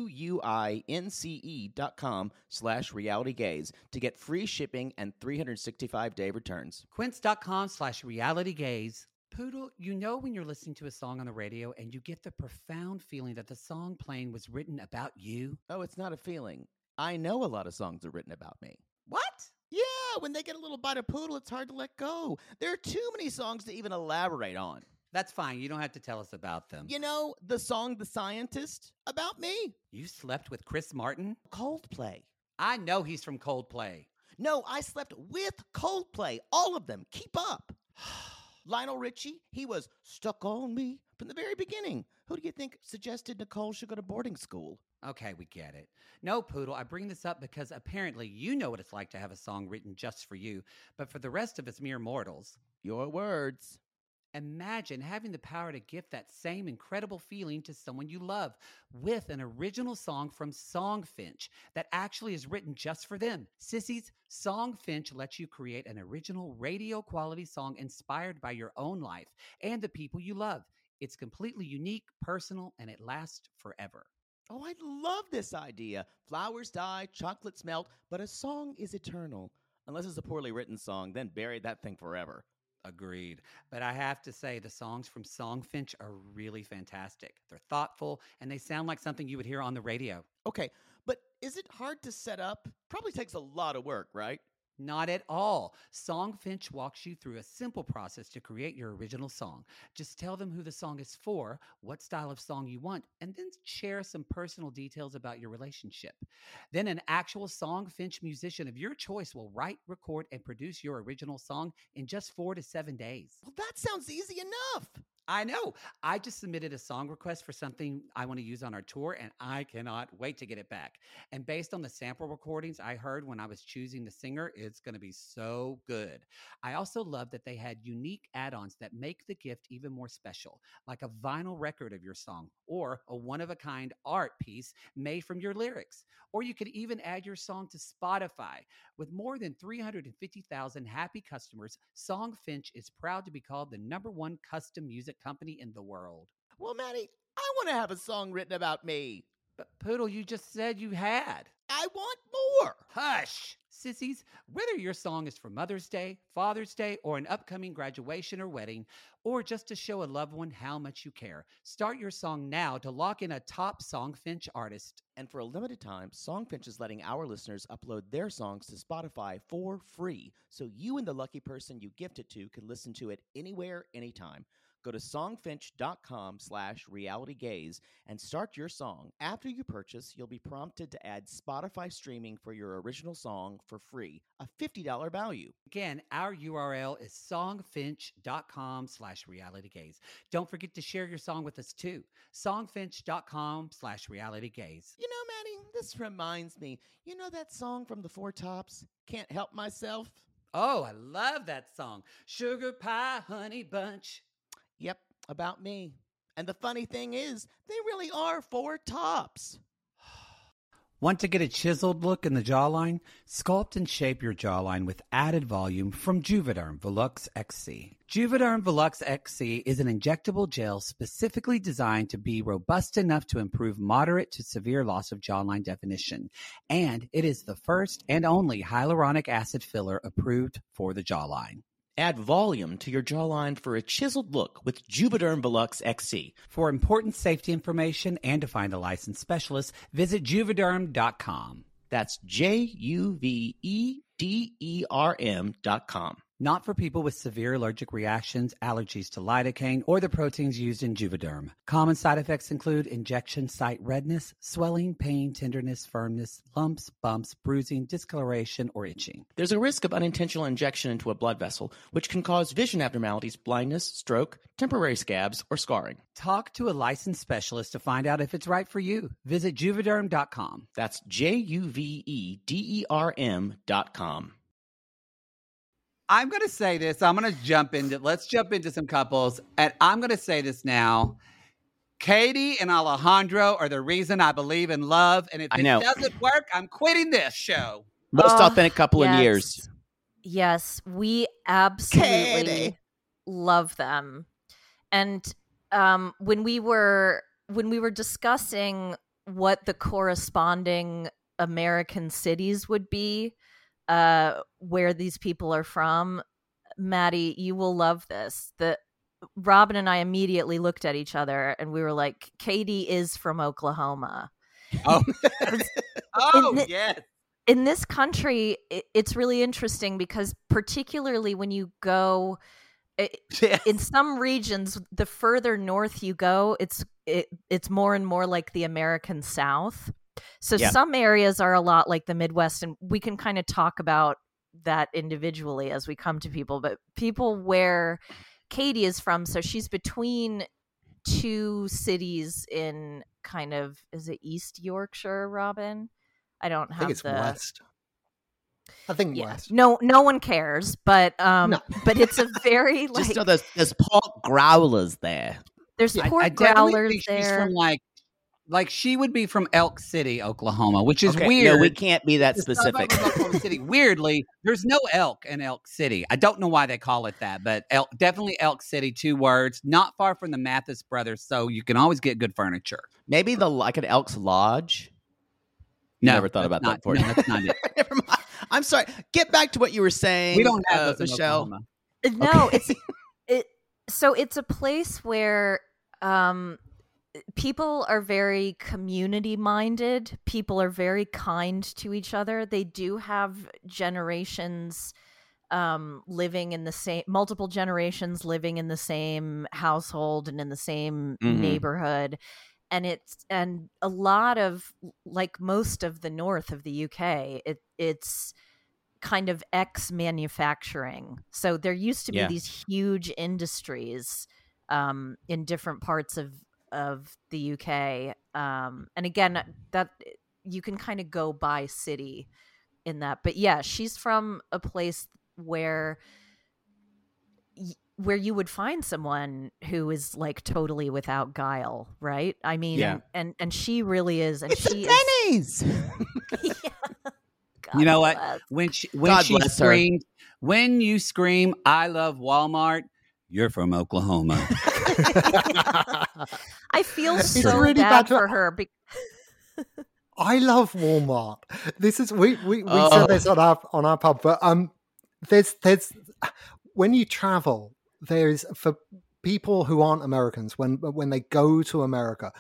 Q-U-I-N-C-E dot com slash realitygaze to get free shipping and three hundred sixty-five day returns.
Quince.com slash realitygaze. Poodle, you know when you're listening to a song on the radio and you get the profound feeling that the song playing was written about you?
Oh, it's not a feeling. I know a lot of songs are written about me.
What?
Yeah, when they get a little bite of Poodle, it's hard to let go. There are too many songs to even elaborate on.
That's fine. You don't have to tell us about them.
You know, the song The Scientist, about me.
You slept with Chris Martin?
Coldplay.
I know he's from Coldplay.
No, I slept with Coldplay. All of them. Keep up. Lionel Richie, he was stuck on me from the very beginning. Who do you think suggested Nicole should go to boarding school?
Okay, we get it. No, Poodle, I bring this up because apparently you know what it's like to have a song written just for you, but for the rest of us mere mortals.
Your words.
Imagine having the power to gift that same incredible feeling to someone you love with an original song from Songfinch that actually is written just for them. Sissies, Songfinch lets you create an original radio quality song inspired by your own life and the people you love. It's completely unique, personal, and it lasts forever.
Oh, I love this idea. Flowers die, chocolates melt, but a song is eternal. Unless it's a poorly written song, then bury that thing forever.
Agreed. But I have to say, the songs from Songfinch are really fantastic. They're thoughtful, and they sound like something you would hear on the radio.
Okay, but is it hard to set up? Probably takes a lot of work, right?
Not at all. Songfinch walks you through a simple process to create your original song. Just tell them who the song is for, what style of song you want, and then share some personal details about your relationship. Then an actual Songfinch musician of your choice will write, record, and produce your original song in just four to seven days.
Well, that sounds easy enough.
I know. I just submitted a song request for something I want to use on our tour, and I cannot wait to get it back. And based on the sample recordings I heard when I was choosing the singer, it's going to be so good. I also love that they had unique add-ons that make the gift even more special, like a vinyl record of your song or a one-of-a-kind art piece made from your lyrics. Or you could even add your song to Spotify. With more than three hundred fifty thousand happy customers, Songfinch is proud to be called the number one custom music company in the world.
Well, Maddie, I want to have a song written about me.
But Poodle, you just said you had.
I want more.
Hush. Sissies, whether your song is for Mother's Day, Father's Day, or an upcoming graduation or wedding, or just to show a loved one how much you care, start your song now to lock in a top Songfinch artist.
And for a limited time, Songfinch is letting our listeners upload their songs to Spotify for free, so you and the lucky person you gift it to can listen to it anywhere, anytime. Go to songfinch.com slash realitygaze and start your song. After you purchase, you'll be prompted to add Spotify streaming for your original song for free, a fifty dollars value.
Again, our U R L is songfinch.com slash realitygaze. Don't forget to share your song with us too. songfinch.com slash realitygaze.
You know, Maddie, this reminds me. You know that song from the Four Tops, Can't Help Myself?
Oh, I love that song. Sugar Pie Honey Bunch.
Yep, about me. And the funny thing is, they really are four tops.
Want to get a chiseled look in the jawline? Sculpt and shape your jawline with added volume from Juvederm Volux X C. Juvederm Volux X C is an injectable gel specifically designed to be robust enough to improve moderate to severe loss of jawline definition. And it is the first and only hyaluronic acid filler approved for the jawline.
Add volume to your jawline for a chiseled look with Juvederm Volux X C.
For important safety information and to find a licensed specialist, visit juvederm dot com.
That's J U V E D E R M dot com.
Not for people with severe allergic reactions, allergies to lidocaine, or the proteins used in Juvederm. Common side effects include injection site redness, swelling, pain, tenderness, firmness, lumps, bumps, bruising, discoloration, or itching.
There's a risk of unintentional injection into a blood vessel, which can cause vision abnormalities, blindness, stroke, temporary scabs, or scarring.
Talk to a licensed specialist to find out if it's right for you. Visit juvederm dot com.
That's J U V E D E R M dot com.
I'm going to say this. I'm going to jump into, let's jump into some couples. And I'm going to say this now. Katie and Alejandro are the reason I believe in love. And if
I
it
know.
doesn't work, I'm quitting this show.
Most
Oh,
authentic couple
yes.
in years.
Yes, we absolutely
Katie.
love them. And um, when we were when we were discussing what the corresponding American cities would be, uh, where these people are from, Maddie, you will love this. The Robin and I immediately looked at each other and we were like, Katie is from Oklahoma.
Oh, oh
In the-
yes.
In this country, it, it's really interesting because particularly when you go it,
Yes.
in some regions, the further north you go, it's it, it's more and more like the American South. So
Yeah.
some areas are a lot like the Midwest, and we can kind of talk about that individually as we come to people. But people where Katie is from, so she's between two cities in kind of, is it East Yorkshire, Robin? I don't
I
have
think it's
the
West. I think
yeah.
West.
No, no one cares, but um,
No.
but it's a very like
Just know there's, there's pork growlers there.
there's
I-
pork
I definitely
growlers
think she's
there.
from like, like she would be from Elk City, Oklahoma, which is
Okay,
weird.
No, we can't be that
The
specific.
suburb of Oklahoma City. Weirdly, there's no elk in Elk City. I don't know why they call it that, but elk, definitely Elk City, two words, not far from the Mathis brothers, so you can always get good furniture.
Maybe the like an Elks Lodge.
No,
Never thought
that's
about
not,
that for
no,
you.
that's not it.
Never mind. I'm sorry. Get back to what you were saying.
We don't have
uh,
those in
Michelle.
Oklahoma.
No, it's it. So it's a place where um, people are very community minded. People are very kind to each other. They do have generations um, living in the same, multiple generations living in the same household and in the same
Mhm.
neighborhood. And it's and a lot of, like most of the north of the U K, it it's kind of ex manufacturing. So there used to be
Yeah.
these huge industries um, in different parts of of the U K. Um, and again, that you can kind of go by city in that. But yeah, she's from a place where y- where you would find someone who is like totally without guile, right? I mean,
Yeah.
and and she really is, and
It's
she
the pennies.
is. Yeah.
You know
God
what?
bless.
When she when
God
she
bless her.
screamed, when you scream, "I love Walmart," you're from Oklahoma.
I feel
It's
so
really
bad
bad to-
for her. Be-
I love Walmart. This is we we, we
Oh.
said this on our on our pub, but um, there's there's when you travel, there's for people who aren't Americans when when they go to America,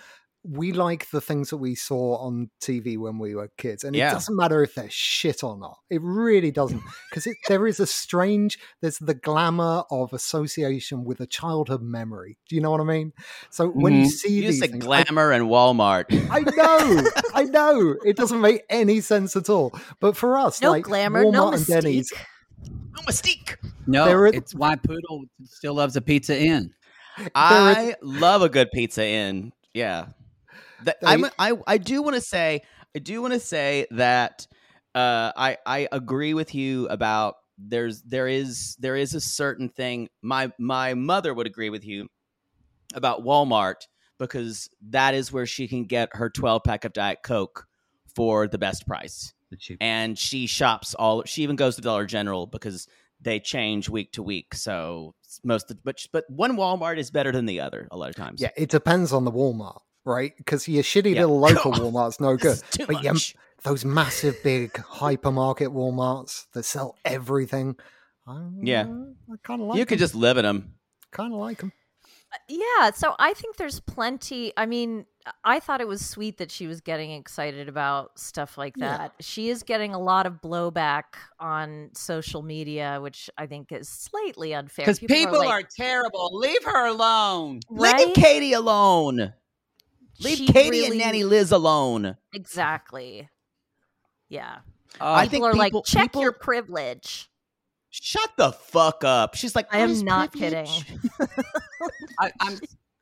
we like the things that we saw on T V when we were kids, and
Yeah.
it doesn't matter if they're shit or not. It really doesn't, because there is a strange, there's the glamour of association with a childhood memory. Do you know what I mean? So when you
Mhm.
see
You
these
just said
things, I-
glamour and Walmart.
I know, I know, it doesn't make any sense at all. But for us,
No
like
glamour,
Walmart
no
and Denny's,
mystique.
No mystique.
No,
There is-
it's why Poodle still loves a Pizza Inn.
I love a good Pizza Inn. Yeah. That,
They-
I'm, I I do want to say I do want to say that uh, I I agree with you about there's there is there is a certain thing my my mother would agree with you about Walmart, because that is where she can get her twelve pack of Diet Coke for the best price, and she shops all. She even goes to Dollar General because they change week to week. So most of, but but one Walmart is better than the other a lot of times.
yeah, it depends on the Walmart, right? Because your shitty
Yeah.
little local Walmart's no good.
This is too
But yeah,
much.
those massive big hypermarket Walmarts that sell everything, I,
Yeah.
I kind of like.
You could just live in them.
kind of like them.
Yeah, so I think there's plenty. I mean, I thought it was sweet that she was getting excited about stuff like
Yeah.
that. She is getting a lot of blowback on social media, which I think is slightly unfair.
Because people,
like,
are terrible. Leave her alone.
right?
Leave Katie alone. Leave
She
Katie
really-
and Nanny Liz alone.
Exactly. Yeah.
I
People
think
are
people-
like, check
people-
your privilege.
Shut the fuck up. She's like,
I am
"What is
not
privilege?"
kidding.
I, I'm.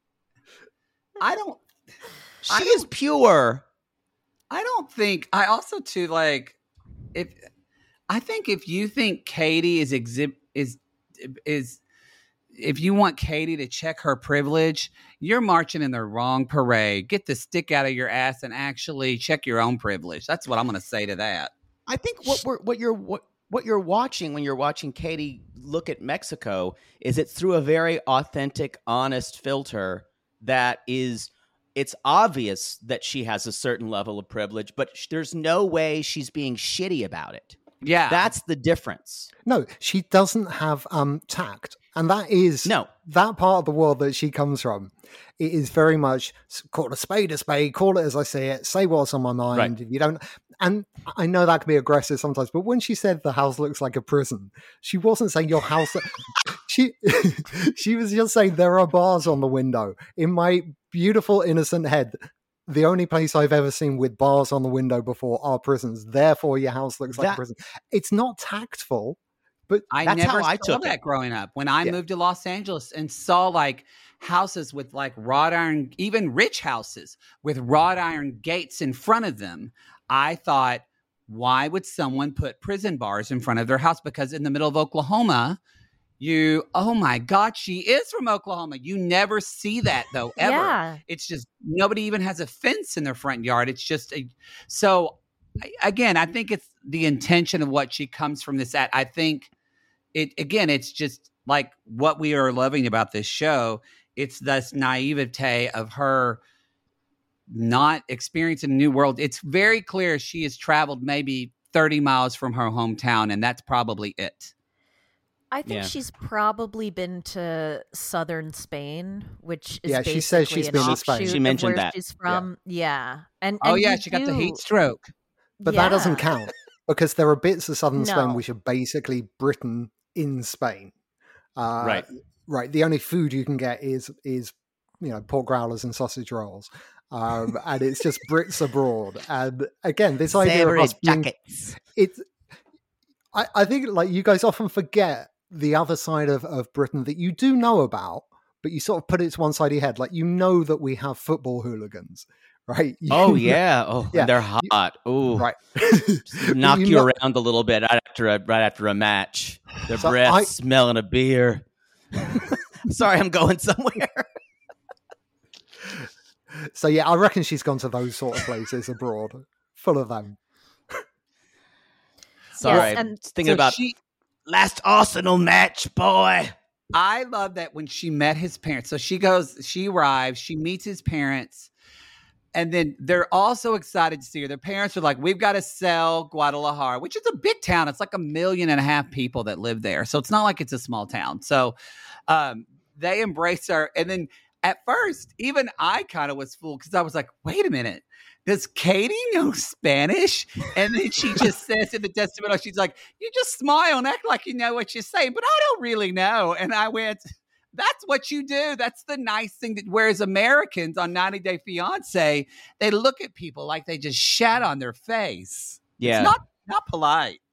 I don't.
She
I
is pure.
I don't think. I also too like. If I think if you think Katie is exhib is is if you want Katie to check her privilege, you're marching in the wrong parade. Get the stick out of your ass and actually check your own privilege. That's what I'm going to say to that.
I think what we're what you're what what you're watching when you're watching Katie look at Mexico is it's through a very authentic, honest filter that is. It's obvious that she has a certain level of privilege, but sh- there's no way she's being shitty about it.
Yeah,
That's the difference.
No, she doesn't have um tact, and that is
No.
that part of the world that she comes from. It is very much s- call a spade a spade, call it as I say it, say what's on my mind.
Right.
If you don't, and I know that can be aggressive sometimes, but when she said the house looks like a prison, she wasn't saying your house. she she was just saying there are bars on the window. In my beautiful innocent head, the only place I've ever seen with bars on the window before are prisons. Therefore, your house looks like
That-
a prison. It's not tactful, but
I
That's
never
how I
saw
took
that
it.
growing up. When I
Yeah.
moved to Los Angeles and saw like houses with like wrought iron, even rich houses with wrought iron gates in front of them, I thought, why would someone put prison bars in front of their house? Because in the middle of Oklahoma, you, oh my God, she is from Oklahoma. You never see that though, ever.
Yeah.
It's just nobody even has a fence in their front yard. It's just a, so I- again, I think it's the intention of what she comes from this at. I think it, again, it's just like what we are loving about this show. It's this naivete of her not experiencing a new world. It's very clear she has traveled maybe thirty miles from her hometown, and that's probably it.
I think
Yeah.
she's probably been to southern Spain, which is
Yeah, she says
basically
she's
an
been to Spain.
offshoot
She
of
mentioned
where
that.
she's from. Yeah, and,
Oh
and
yeah,
you
she got the
do-
heat stroke.
But that doesn't
Yeah.
count because there are bits of southern Spain
No.
which are basically Britain in Spain. Uh,
Right.
Right. The only food you can get is is you know pork growlers and sausage rolls, um, and it's just Brits abroad. And again, this idea of
Savory
us being,
jackets.
it's. I, I think like you guys often forget the other side of, of Britain that you do know about, but you sort of put it to one side of your head. Like you know that we have football hooligans, right? You
Oh
know-
yeah. Oh,
Yeah.
they're hot. Ooh.
right.
Just knock
You
you,
know-
around a little bit right after a right after a match. Their
So
breath
I-
smelling a beer. Sorry, I'm going somewhere.
So yeah, I reckon she's gone to those sort of places abroad, full of them.
Sorry,
and-
just thinking
So
about
she-
last Arsenal match, boy.
I love that when she met his parents. So she goes, she arrives, she meets his parents, and then they're also excited to see her. Their parents are like, we've got to sell Guadalajara, which is a big town. It's like a million and a half people that live there. So it's not like it's a small town. So um, they embrace her. And then at first, even I kind of was fooled because I was like, wait a minute. Does Katie know Spanish? And then she just says in the testimonial, she's like, you just smile and act like you know what you're saying, but I don't really know. And I went, that's what you do. That's the nice thing. That, whereas Americans on ninety Day Fiancé, they look at people like they just shat on their face.
Yeah.
It's not, not polite.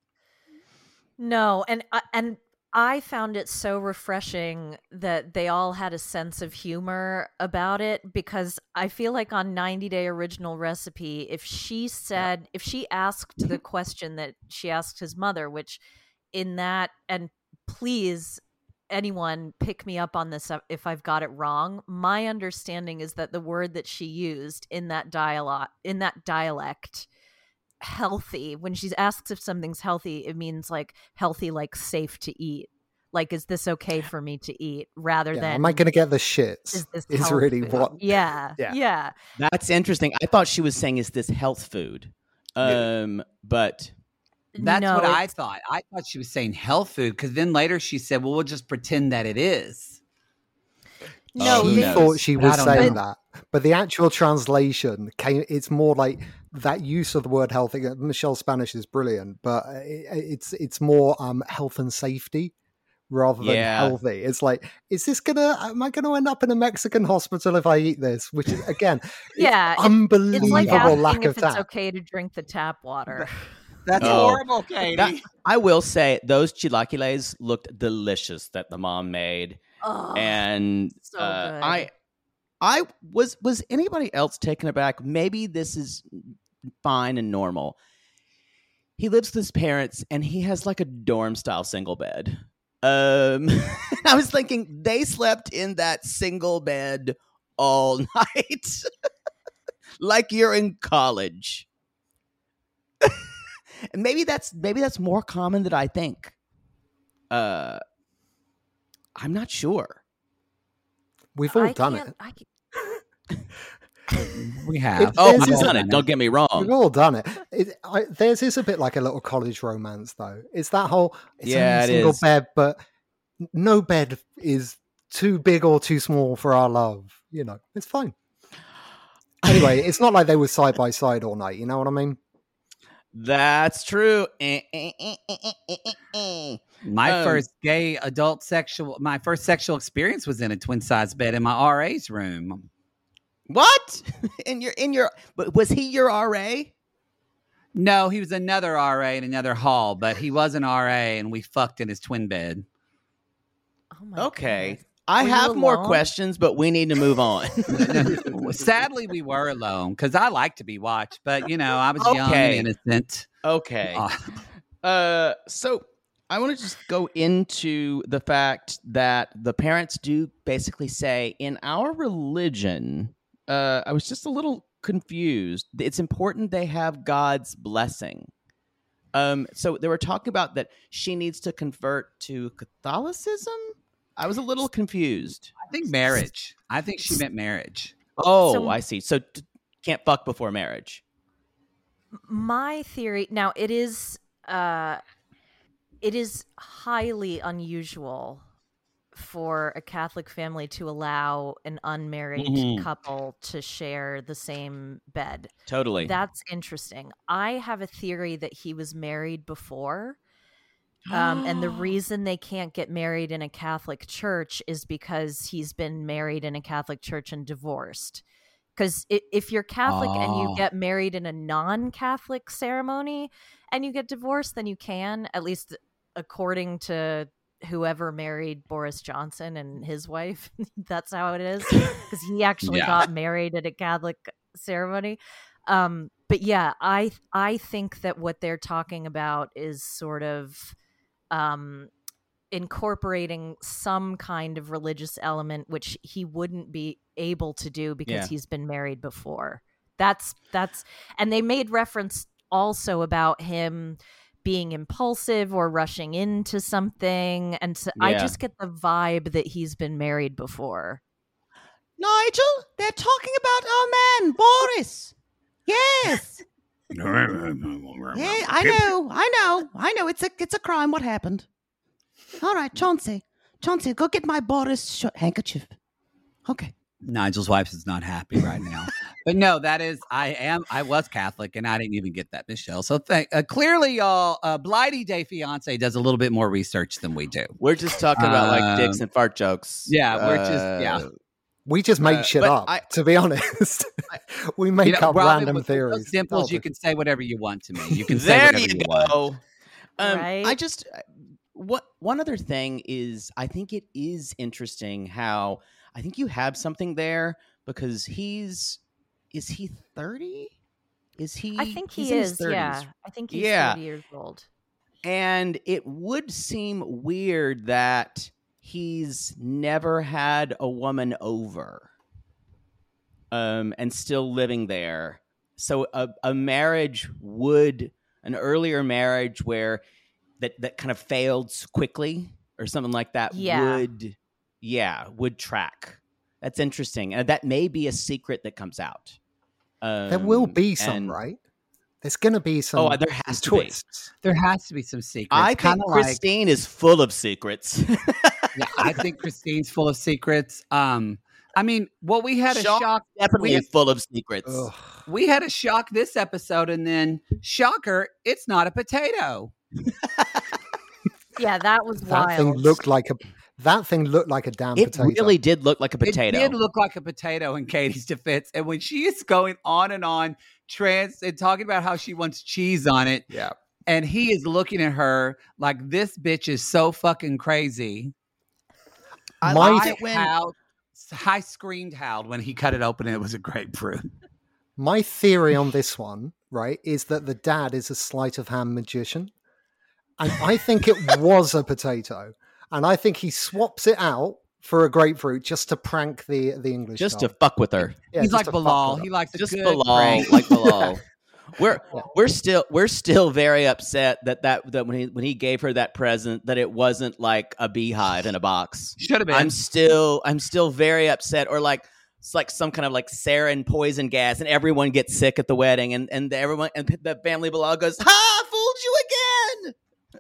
No, and I- and I found it so refreshing that they all had a sense of humor about it, because I feel like on ninety Day Original Recipe, if she said, if she asked the question that she asked his mother, which in that, and please, anyone pick me up on this if I've got it wrong, my understanding is that the word that she used in that dialogue, in that dialect, healthy, when she asks if something's healthy, it means like healthy, like safe to eat. Like, is this okay for me to eat? Rather
Yeah,
than,
am I going to get the shits?
Is this
Is
health
really
food?
what?
Yeah,
Yeah.
yeah.
That's interesting. I thought she was saying, is this health food? Um, but
That's
No,
what I
it's-
thought. I thought she was saying health food because then later she said, well, we'll just pretend that it is.
No,
Who
She
they-
knows?
thought she
But I
was
don't
saying
know.
that, but the actual translation came. It's more like that use of the word healthy. Michelle's Spanish is brilliant, but it, it's it's more um, health and safety rather than
Yeah.
healthy. It's like, is this gonna? Am I gonna end up in a Mexican hospital if I eat this? Which is again,
Yeah,
it's
it-
unbelievable
It's like asking
lack
if
of
it's
tact.
okay to drink the tap water.
That's
Oh.
horrible, Katie.
that, I will say those chilaquiles looked delicious that the mom made.
Oh,
and
so
uh,
good.
I, I was was anybody else taken aback? Maybe this is fine and normal. He lives with his parents, and he has like a dorm style single bed. Um, I was thinking they slept in that single bed all night, like you're in college. And maybe that's maybe that's more common than I think. Uh, I'm not sure.
We've all
I
done
can't-
it.
I can't-
We have.
It-
Oh,
This
I've
is-
done it. Don't get me
We've
wrong.
all done it. it I, theirs is a bit like a little college romance, though. It's that whole it's
Yeah,
only a
it
single
is.
bed, but no bed is too big or too small for our love. You know, it's fine. Anyway, it's not like they were side by side all night. You know what I mean?
That's true. Eh, eh, eh, eh, eh, eh, eh, eh.
My
Um,
first gay adult sexual, my first sexual experience was in a twin size bed in my R A's room.
What? In your in your but was he your R A?
No, he was another R A in another hall, but he was an R A and we fucked in his twin bed.
oh my
Okay.
goodness.
I
Were you
have more
alone?
questions, but we need to move on.
Sadly, we were alone because I like to be watched, but you know, I was young
Okay.
and innocent.
Okay.
Ah.
Uh, so I want to just go into the fact that the parents do basically say, in our religion, uh, I was just a little confused. It's important they have God's blessing. Um, so they were talking about that she needs to convert to Catholicism. I was a little confused.
I think marriage. I think she meant marriage.
Oh,
So-
I see. So t- can't fuck before marriage.
My theory now, it is uh it is highly unusual for a Catholic family to allow an unmarried
Mhm.
couple to share the same bed.
Totally.
That's interesting. I have a theory that he was married before. Um, and the reason they can't get married in a Catholic church is because he's been married in a Catholic church and divorced. Because if you're Catholic and you
Oh.
get married in a non-Catholic ceremony and you get divorced, then you can, at least according to whoever married Boris Johnson and his wife. That's how it is. Because he actually
Yeah.
got married at a Catholic ceremony. Um, but yeah, I I think that what they're talking about is sort of um, incorporating some kind of religious element, which he wouldn't be able to do because
Yeah.
he's been married before. That's that's, and they made reference also about him being impulsive or rushing into something, and so I
Yeah.
just get the vibe that he's been married before.
Nigel, they're talking about our man, Boris. Yes. Yeah, I know, I know, I know. It's a, it's a crime. What happened? All right, Chauncey, Chauncey, go get my Boris sh- handkerchief. Okay,
Nigel's wife is not happy right now. But no, that is, I am, I was Catholic and I didn't even get that, Michelle. So th- uh, clearly, y'all, uh, Blighty Day Fiance does a little bit more research than we do.
We're just talking about like dicks
Um,
and fart jokes.
Yeah, we're
Uh,
just, yeah.
We just make
Uh,
shit
but
up,
I-
to be honest. we make
You know,
up
Robin,
random
with
theories.
those dimples,
That'll
you
do.
can say whatever you want to me. You can say
There
whatever
you
you, want.
go. Um,
Right?
I just what one other thing is I think it is interesting how I think you have something there because he's is he thirty? Is he?
I think he
he's in his
is.
thirties.
Yeah, I think he's
Yeah.
thirty years old.
And it would seem weird that he's never had a woman over um, and still living there. So a, a marriage would, an earlier marriage where that, that kind of failed quickly or something like that
Yeah.
would, yeah, would track. That's interesting. And that may be a secret that comes out. Um,
There will be some,
and-
right? There's going to be some,
Oh, there
some
has to be.
twists.
There has to be some secrets.
I think
Kinda like-
Christine is full of secrets.
yeah, I think Christine's full of secrets. Um, I mean, well, we had a
Sean
shock.
Definitely
we had,
is full of secrets.
Ugh.
we had a shock this episode, and then shocker, it's not a potato.
Yeah, that was
That
wild.
thing looked like a that thing looked like a damn
It
potato.
really did look like a potato.
It did look like a potato in Katie's defense. And when she is going on and on, trans and talking about how she wants cheese on it,
Yeah.
and he is looking at her like this bitch is so fucking crazy.
I
My-
liked
I
it when
howled, I screamed howled when he cut it open and it was a grapefruit.
My theory on this one, right, is that the dad is a sleight of hand magician. And I think it was a potato. And I think he swaps it out for a grapefruit just to prank the the English
just
guy.
to fuck with her.
Yeah,
He's
just
like
to fuck
Bilal.
with
He
her.
likes a
Just
good
Bilal,
prank.
like Bilal. We're we're still we're still very upset that that that when he when he gave her that present that it wasn't like a beehive in a box.
Should have been.
I'm still I'm still very upset, or like it's like some kind of like sarin poison gas, and everyone gets sick at the wedding, and and everyone and the family Bilal goes, "Ha, fooled you again."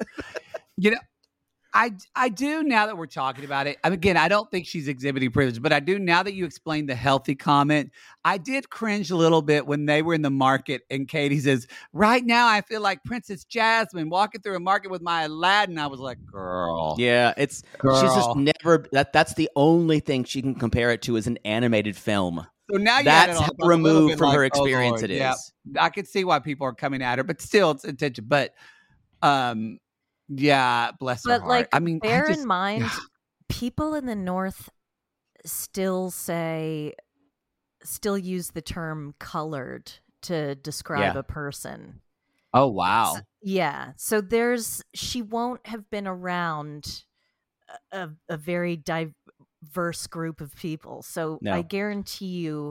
You know, I I do now that we're talking about it. I mean, again, I don't think she's exhibiting privilege, but I do now that you explained the healthy comment. I did cringe a little bit when they were in the market and Katie says, "Right now, I feel like Princess Jasmine walking through a market with my Aladdin." I was like, "Girl,
Yeah, it's
girl."
she's just never that. That's the only thing she can compare it to is an animated film.
So now you add it
That's
all
how
up, I'm a little
removed
bit
from her
like, oh,
experience
Lord,
it
yeah.
is.
I can see why people are coming at her, but still, it's attention. But, um, yeah, bless her
But
heart.
like,
I mean, I
bear
just-
in mind,
yeah.
people in the North still say, still use the term "colored" to describe
Yeah.
a person.
Oh wow.
Yeah, so there's she won't have been around a, a, a very diverse group of people. So
No.
I guarantee you,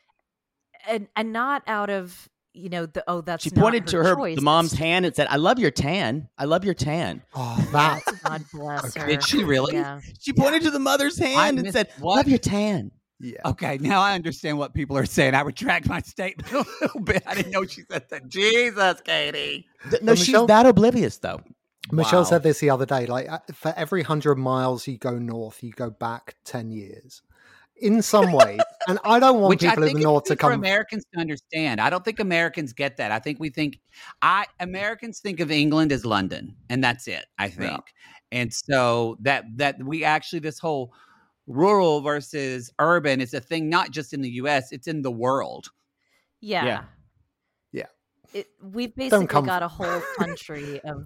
and and not out of you know the oh that's
She
not
pointed to her
choice.
the mom's
It's-
hand and said, "I love your tan. I love your tan."
Oh, that.
God bless her.
Did she really?
Yeah.
She pointed to the mother's hand and
missed-
said,
what?
"Love your tan."
Yeah.
Okay, now I understand what people are saying. I retract my statement a little bit. I didn't know she said that. Jesus, Katie.
Th- No,
But
she's
Michelle-
that oblivious though.
Michelle
Wow.
said this the other day. Like, uh, for every hundred miles you go north, you go back ten years. In some ways, and I don't want
Which I
people in
think
the
is
north to
easy for
come.
Americans to understand. I don't think Americans get that. I think we think I Americans think of England as London, and that's it. I think, and so that that we actually this whole rural versus urban is a thing, not just in the U S. It's in the world.
Yeah.
Yeah.
Yeah.
It, we've basically
come
got a
f-
whole country of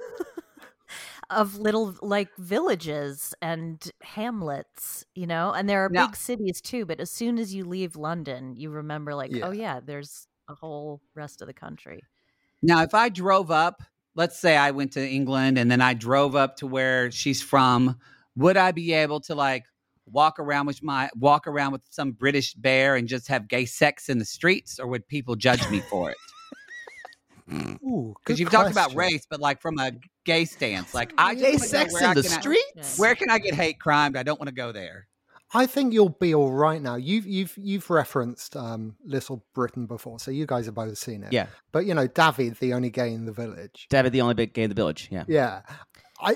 of little like villages and hamlets, you know, and there are
Now-
big cities too, but as soon as you leave London, you remember like,
Yeah.
oh yeah, there's a whole rest of the country.
Now, if I drove up, let's say I went to England and then I drove up to where she's from, would I be able to like walk around with my walk around with some British bear and just have gay sex in the streets, or would people judge me for it?
Ooh,
Because
good
you've talked about
question.
race, but like from a gay stance, like I just
Gay
wanna know
sex
where
in
I
the
can-
streets.
Where can I get hate crimed? I don't want to go there.
I think you'll be all right now. You've you've you've referenced um, Little Britain before, so you guys have both seen it.
Yeah,
But you know, David, the only gay in the village.
David, the only big gay in the village. Yeah,
Yeah, I, I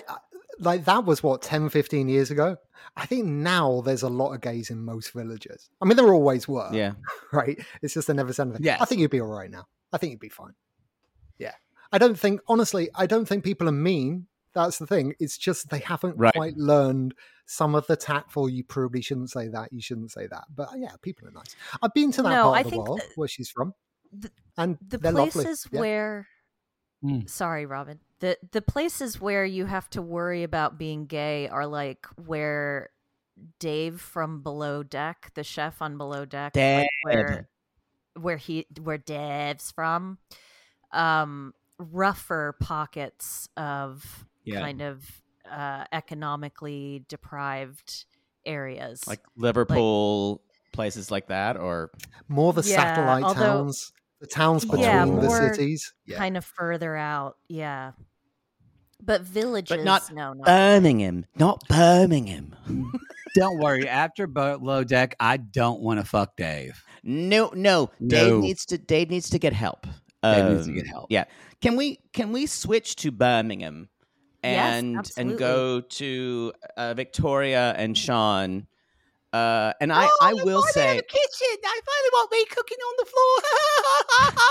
like that was what, ten, fifteen years ago? I think now there's a lot of gays in most villages. I mean, there always were.
Yeah.
Right? It's just they never said anything.
Yes.
I think you'd be all right now. I think you'd be fine. Yeah. I don't think, honestly, I don't think people are mean. That's the thing. It's just they haven't
Right.
quite learned some of the tactful, you probably shouldn't say that, you shouldn't say that. But yeah, people are nice. I've been to that
No,
part
I
of the
think
world
the-
where she's from.
the-
And
The
they're lovely.
places
Yeah.
where
Mm.
sorry, Robin. The the places where you have to worry about being gay are like where Dave from Below Deck, the chef on Below Deck, like
Dave.
where where he where Dave's from, um, rougher pockets of
Yeah.
kind of uh, economically deprived areas.
Like Liverpool, places like that, or
More the
Yeah,
satellite
although-
towns, the towns between
Yeah,
the
more
cities. Yeah.
kind of further out, yeah. But villages,
but not
no, no.
Birmingham, not Birmingham.
Don't worry. After Below Deck, I don't want to fuck Dave.
No, no, Dave
No.
needs to. Dave needs to get help.
Dave needs to
Um,
get help.
Yeah. Can we? Can we switch to Birmingham
Yes,
and and
absolutely.
go to uh, Victoria and Sean? Uh, and I, I will say,
kitchen. I finally want me cooking on the floor.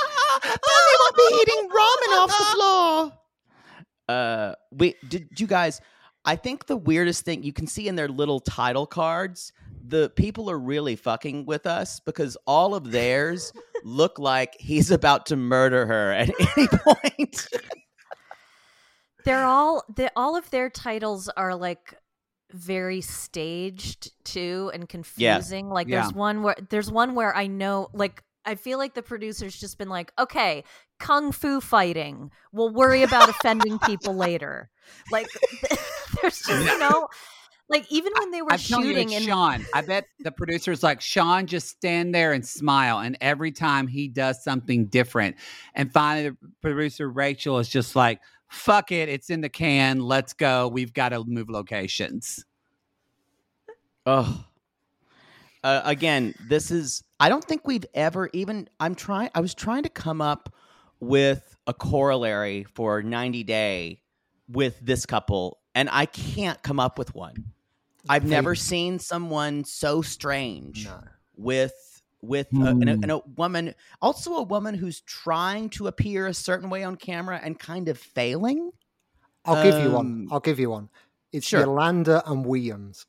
I want me eating ramen off the floor. Uh, we did you guys? I think the weirdest thing you can see in their little title cards, the people are really fucking with us because all of theirs look like he's about to murder her at any point.
They're all the all of their titles are like very staged too and confusing. Like
Yeah.
there's one where there's one where I know like I feel like the producer's just been like, okay, kung fu fighting. We'll worry about offending people later. Like there's just you know like even when they were
I'm telling you,
shooting
it's
and
Sean. I bet the producer's like, Sean, just stand there and smile. And every time he does something different. And finally, the producer, Rachel, is just like, fuck it. It's in the can. Let's go. We've got to move locations.
Oh, uh, again, this is. I don't think we've ever even. I'm trying. I was trying to come up with a corollary for ninety Day with this couple, and I can't come up with one. I've never seen someone so strange
No.
with with a, and, a, and a woman, also a woman who's trying to appear a certain way on camera and kind of failing.
I'll give you one.
Um,
I'll give you one. It's
sure.
Yolanda and Williams.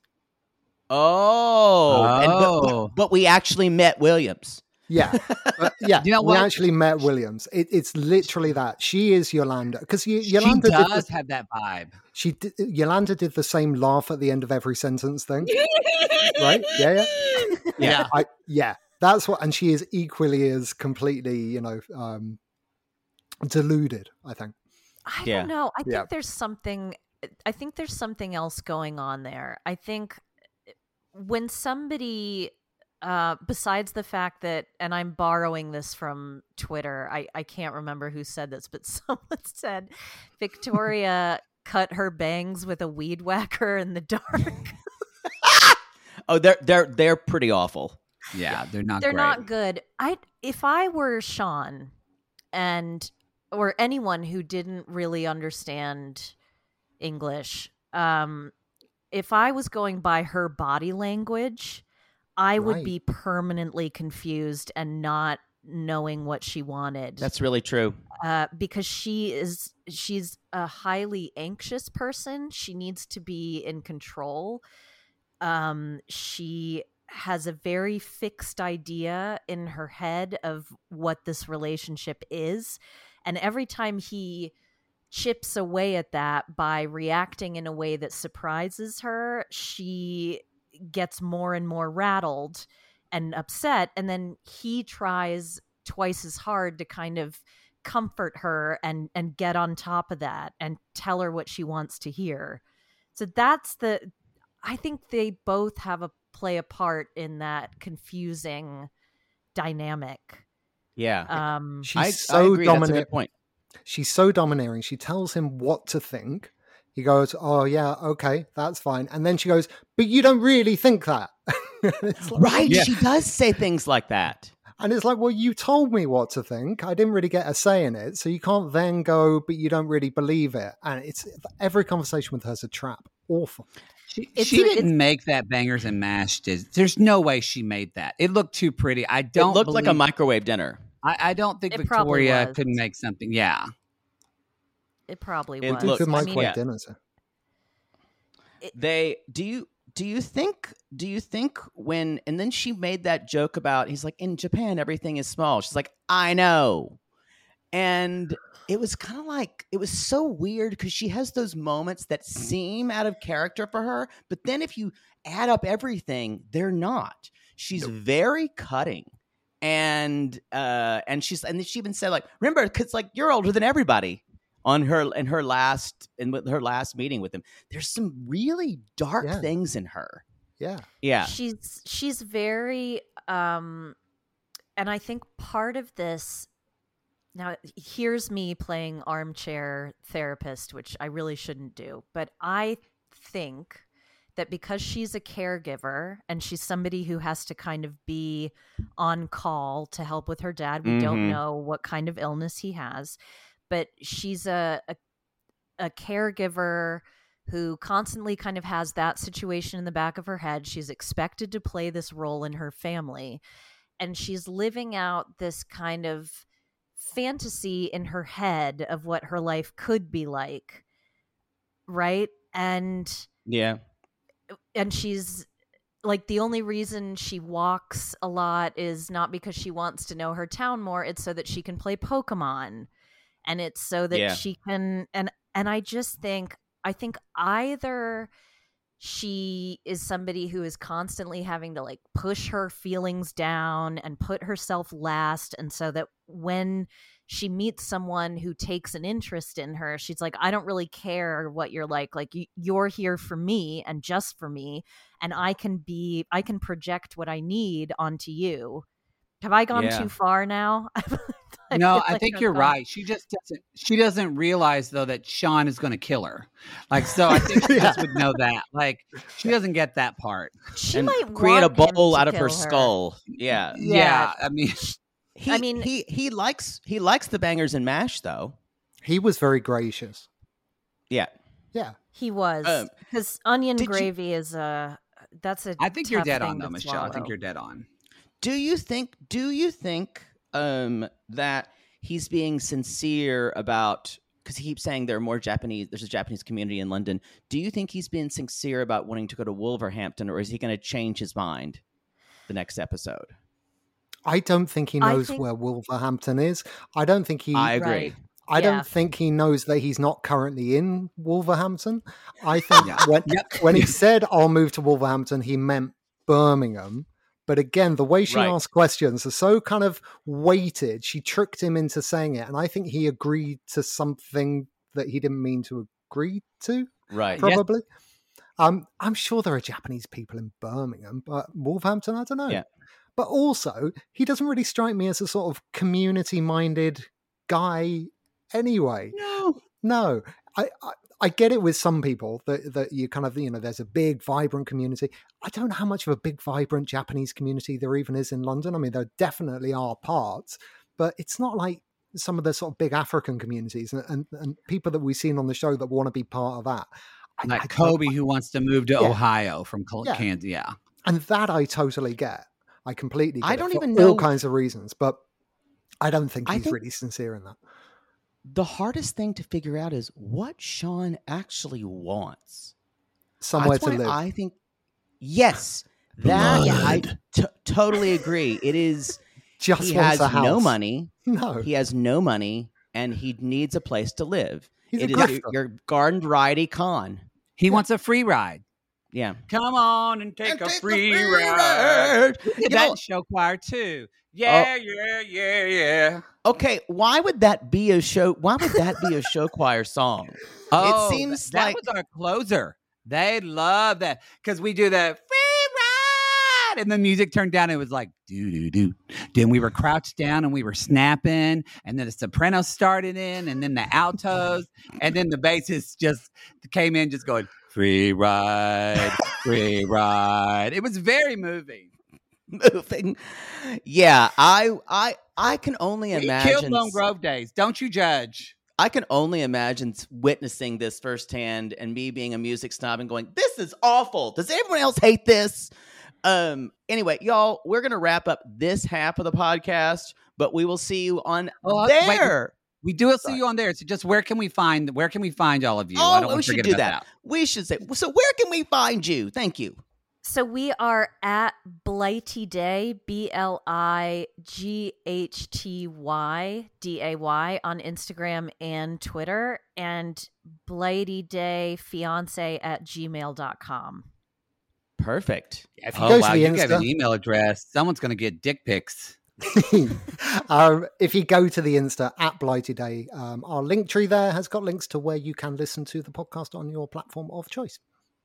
Oh, and but-
Oh.
but, but we actually met Williams.
Yeah, but yeah.
You know
we
what?
actually met Williams. It, it's literally that. She is Yolanda because
She
Yolanda did
does
the,
have that vibe.
she did, Yolanda did the same laugh at the end of every sentence thing, right? Yeah, yeah,
Yeah.
I, yeah. That's what, and she is equally as completely, you know, um, deluded. I think.
I
Yeah.
don't know. I think
Yeah.
there's something I think there's something else going on there. I think when somebody uh besides the fact that, and I'm borrowing this from Twitter, I I can't remember who said this, but someone said Victoria cut her bangs with a weed whacker in the dark.
Oh, they're they're they're pretty awful.
Yeah, they're not
They're
great.
not good. I if I were Sean and or anyone who didn't really understand English, um, if I was going by her body language, I would
Right.
be permanently confused and not knowing what she wanted.
That's really true.
uh, because she is she's a highly anxious person. She needs to be in control. Um, she has a very fixed idea in her head of what this relationship is, and every time he chips away at that by reacting in a way that surprises her, she gets more and more rattled and upset, and then he tries twice as hard to kind of comfort her and and get on top of that and tell her what she wants to hear. So that's the I think they both have a play a part in that confusing dynamic.
Yeah.
Um
She's
I,
so
I agree. That's a
dominant.
good point.
She's so domineering. She tells him what to think. He goes, "Oh yeah, okay, that's fine." And then she goes, "But you don't really think that." It's like,
Right.
Yeah.
She does say things like that.
And it's like, well, you told me what to think. I didn't really get a say in it. So you can't then go, but you don't really believe it. And it's every conversation with her is a trap. Awful.
She,
It's
she
a-
didn't
it's-
make that Bangers and Mash. Did. There's no way she made that. It looked too pretty. I don't
It looked like a
believe-
microwave dinner.
I, I don't think
It probably
Victoria
was.
could make something. Yeah.
It probably
It
was.
looked-
Good
I
microwave
mean,
yeah.
dinners.
They do you do you think do you think when and then she made that joke about he's like in Japan everything is small. She's like, I know. And it was kind of like it was so weird because she has those moments that seem out of character for her, but then if you add up everything, they're not. She's very cutting. And uh and she's and she even said like, remember, because like you're older than everybody. On her in her last in with her last meeting with him, there's some really dark
Yeah.
things in her.
Yeah.
Yeah,
she's she's very um and I think part of this now here's me playing armchair therapist, which I really shouldn't do, but I think that because she's a caregiver and she's somebody who has to kind of be on call to help with her dad, we don't
Mhm.
know what kind of illness he has, but she's a, a a caregiver who constantly kind of has that situation in the back of her head. She's expected to play this role in her family, and she's living out this kind of fantasy in her head of what her life could be like, right? And
yeah,
and she's like, the only reason she walks a lot is not because she wants to know her town more, it's so that she can play Pokemon. And it's so that
Yeah.
she can and and I just think I think either she is somebody who is constantly having to like push her feelings down and put herself last, and so that when she meets someone who takes an interest in her, she's like, I don't really care what you're like. Like y- you're here for me and just for me, and I can be I can project what I need onto you. Have I gone
Yeah.
too far now? I
No,
feel
I
like
think
I've
you're
gone-
right. She just doesn't. She doesn't realize though that Sean is going to kill her. Like, so I think she just would know that. Like, she doesn't get that part.
She
and
might
create a
want him
bowl
to
out of her
kill
skull. Yeah,
Yeah,
Yeah.
I mean,
he,
I mean-
he he likes he likes the Bangers and Mash though.
He was very gracious.
Yeah,
Yeah.
He was
Um,
because onion
did you-
gravy is a that's a.
I think you're
tough
dead
thing
on though,
to
Michelle. I think
swallow.
you're dead on.
Do you think? Do you think um, that he's being sincere about? Because he keeps saying there are more Japanese. There's a Japanese community in London. Do you think he's being sincere about wanting to go to Wolverhampton, or is he going to change his mind the next episode?
I don't think he
I
knows
think-
where Wolverhampton is. I don't think he
I agree.
Right.
I
Yeah.
don't think he knows that he's not currently in Wolverhampton. I think
Yeah.
when
Yep.
when he said I'll move to Wolverhampton, he meant Birmingham. But again, the way she
Right.
asked questions are so kind of weighted. She tricked him into saying it, and I think he agreed to something that he didn't mean to agree to.
Right.
Probably. Um, I'm sure there are Japanese people in Birmingham, but Wolverhampton, I don't know.
Yeah.
But also, he doesn't really strike me as a sort of community-minded guy anyway.
No.
No, I, I I get it with some people that that you kind of, you know, there's a big vibrant community. I don't know how much of a big vibrant Japanese community there even is in London. I mean, there definitely are parts, but it's not like some of the sort of big African communities and and, and people that we've seen on the show that want to be part of that. I-
Like
I don't-
Kobe, who wants to move to
Yeah.
Ohio from Col-
Yeah.
Kansas. Yeah.
And that I totally get. I completely get
I
it
don't
for
even
all
know-
kinds of reasons, but I don't think
I
he's
think-
really sincere in that.
The hardest thing to figure out is what Sean actually wants.
Somewhere
That's
to
why
live.
I think yes, that I
Blood.
t- totally agree. It is.
Just
he
wants
has
a house.
no money.
No.
He has no money, and he needs a place to live.
He's a
It is your,
grifter.
your garden variety con.
He wants a free ride.
Yeah.
Come on and take
And
a
take a
free,
free
ride.
ride.
We did
You
that
know-
in show choir too. Yeah, yeah, yeah, yeah.
Okay, why would that be a show? Why would that be a show choir song?
Oh,
it seems
that
like
was our closer. They love that because we do the free ride, and the music turned down. It was like do do do. Then we were crouched down and we were snapping, and then the soprano started in, and then the altos, and then the basses just came in, just going free ride, free ride. It was very moving.
moving. Yeah, I I I can only
He
imagine.
killed Lone Grove Days. Don't you judge.
I can only imagine witnessing this firsthand and me being a music snob and going, "This is awful. Does everyone else hate this?" Um. Anyway, y'all, we're gonna wrap up this half of the podcast, but we will see you on
Oh,
there.
wait, we do will see you on there. So just where can we find where can we find all of you? I don't
Oh,
wanna
we should
forget
do
about
that. We should say. So, where can we find you? Thank you.
So we are at Blighty Day, B L I G H T Y D A Y on Instagram and Twitter, and Blighty Day Fiance at gmail dot com.
Perfect.
If
you
oh
go to
wow,
the
you have
Insta-
an email address. Someone's gonna get dick pics.
um, if you go to the Insta at Blighty Day, um, our link tree there has got links to where you can listen to the podcast on your platform of choice.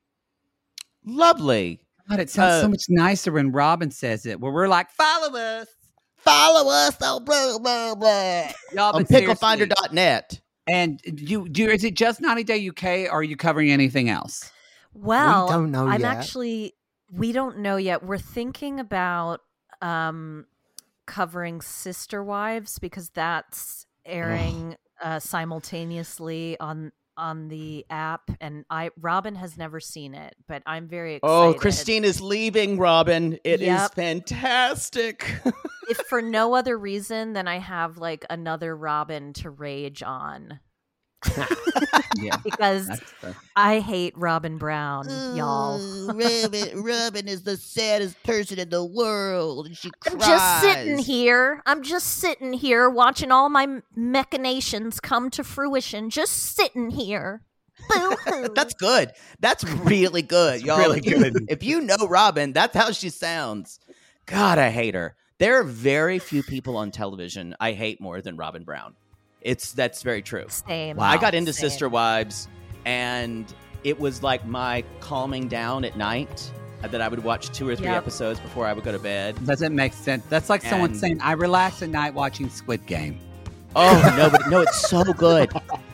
Lovely.
God, it sounds
Uh,
so much nicer when Robin says it, where we're like, follow us.
Follow us on blah blah blah.
Y'all,
on
but
pickle finder
seriously.
dot net.
And you do is it just ninety Day U K or are you covering anything else?
Well,
don't know
I'm
yet.
actually we don't know yet. We're thinking about um covering Sister Wives because that's airing uh, simultaneously on on the app, and I Robin has never seen it, but I'm very excited.
Oh, Christine is leaving, Robin. It is
Yep.
fantastic.
If for no other reason than I have like another Robin to rage on.
Yeah.
Because
That's the-
I hate Robin Brown, y'all.
Robin, Robin is the saddest person in the world. And she
I'm just sitting here. I'm just sitting here watching all my m- machinations come to fruition. Just sitting here. Boo-hoo.
That's good. That's really good, y'all.
really
if, you,
good.
if you know Robin, that's how she sounds. God, I hate her. There are very few people on television I hate more than Robin Brown. It's that's very true.
Same.
Wow.
I got into
Same.
Sister Wives, and it was like my calming down at night. uh, That I would watch two or three
Yep.
episodes before I would go to bed.
Doesn't make sense. That's like someone
And-
saying, I relax at night watching Squid Game.
Oh no, but no, it's so good.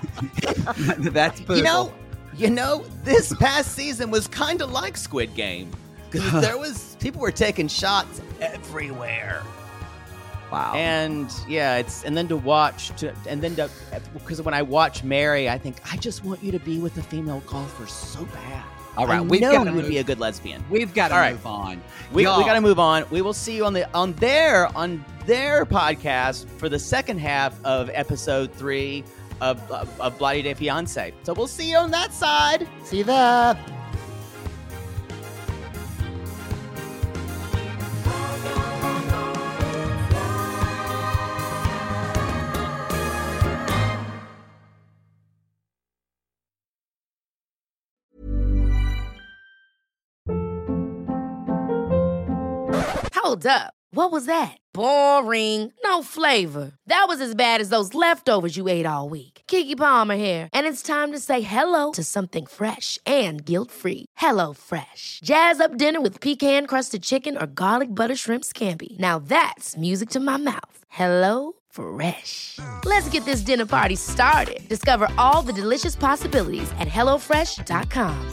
That's
You know, you know, this past season was kind of like Squid Game because there was people were taking shots everywhere.
wow.
And yeah, it's and then to watch to and then to because when I watch Mary, I think I just want you to be with a female golfer so bad.
All right,
I
we've
know
gotta
you would
move-
be a good lesbian.
We've got to
All right.
move on.
We, we
Y'all,
got to move on. We will see you on the on their on their podcast for the second half of episode three of of, of Bloody Day Fiance. So we'll see you on that side.
See you there.
Hold up. What was that? Boring. No flavor. That was as bad as those leftovers you ate all week. Keke Palmer here, and it's time to say hello to something fresh and guilt-free. Hello Fresh. Jazz up dinner with pecan-crusted chicken or garlic butter shrimp scampi. Now that's music to my mouth. Hello Fresh. Let's get this dinner party started. Discover all the delicious possibilities at hello fresh dot com.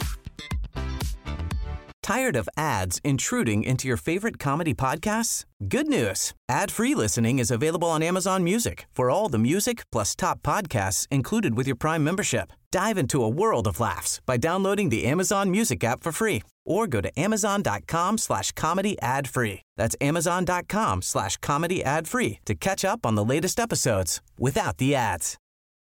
Tired of ads intruding into your favorite comedy podcasts? Good news. Ad-free listening is available on Amazon Music for all the music plus top podcasts included with your Prime membership. Dive into a world of laughs by downloading the Amazon Music app for free or go to amazon.com slash comedy ad free. That's amazon.com slash comedy ad free to catch up on the latest episodes without the ads.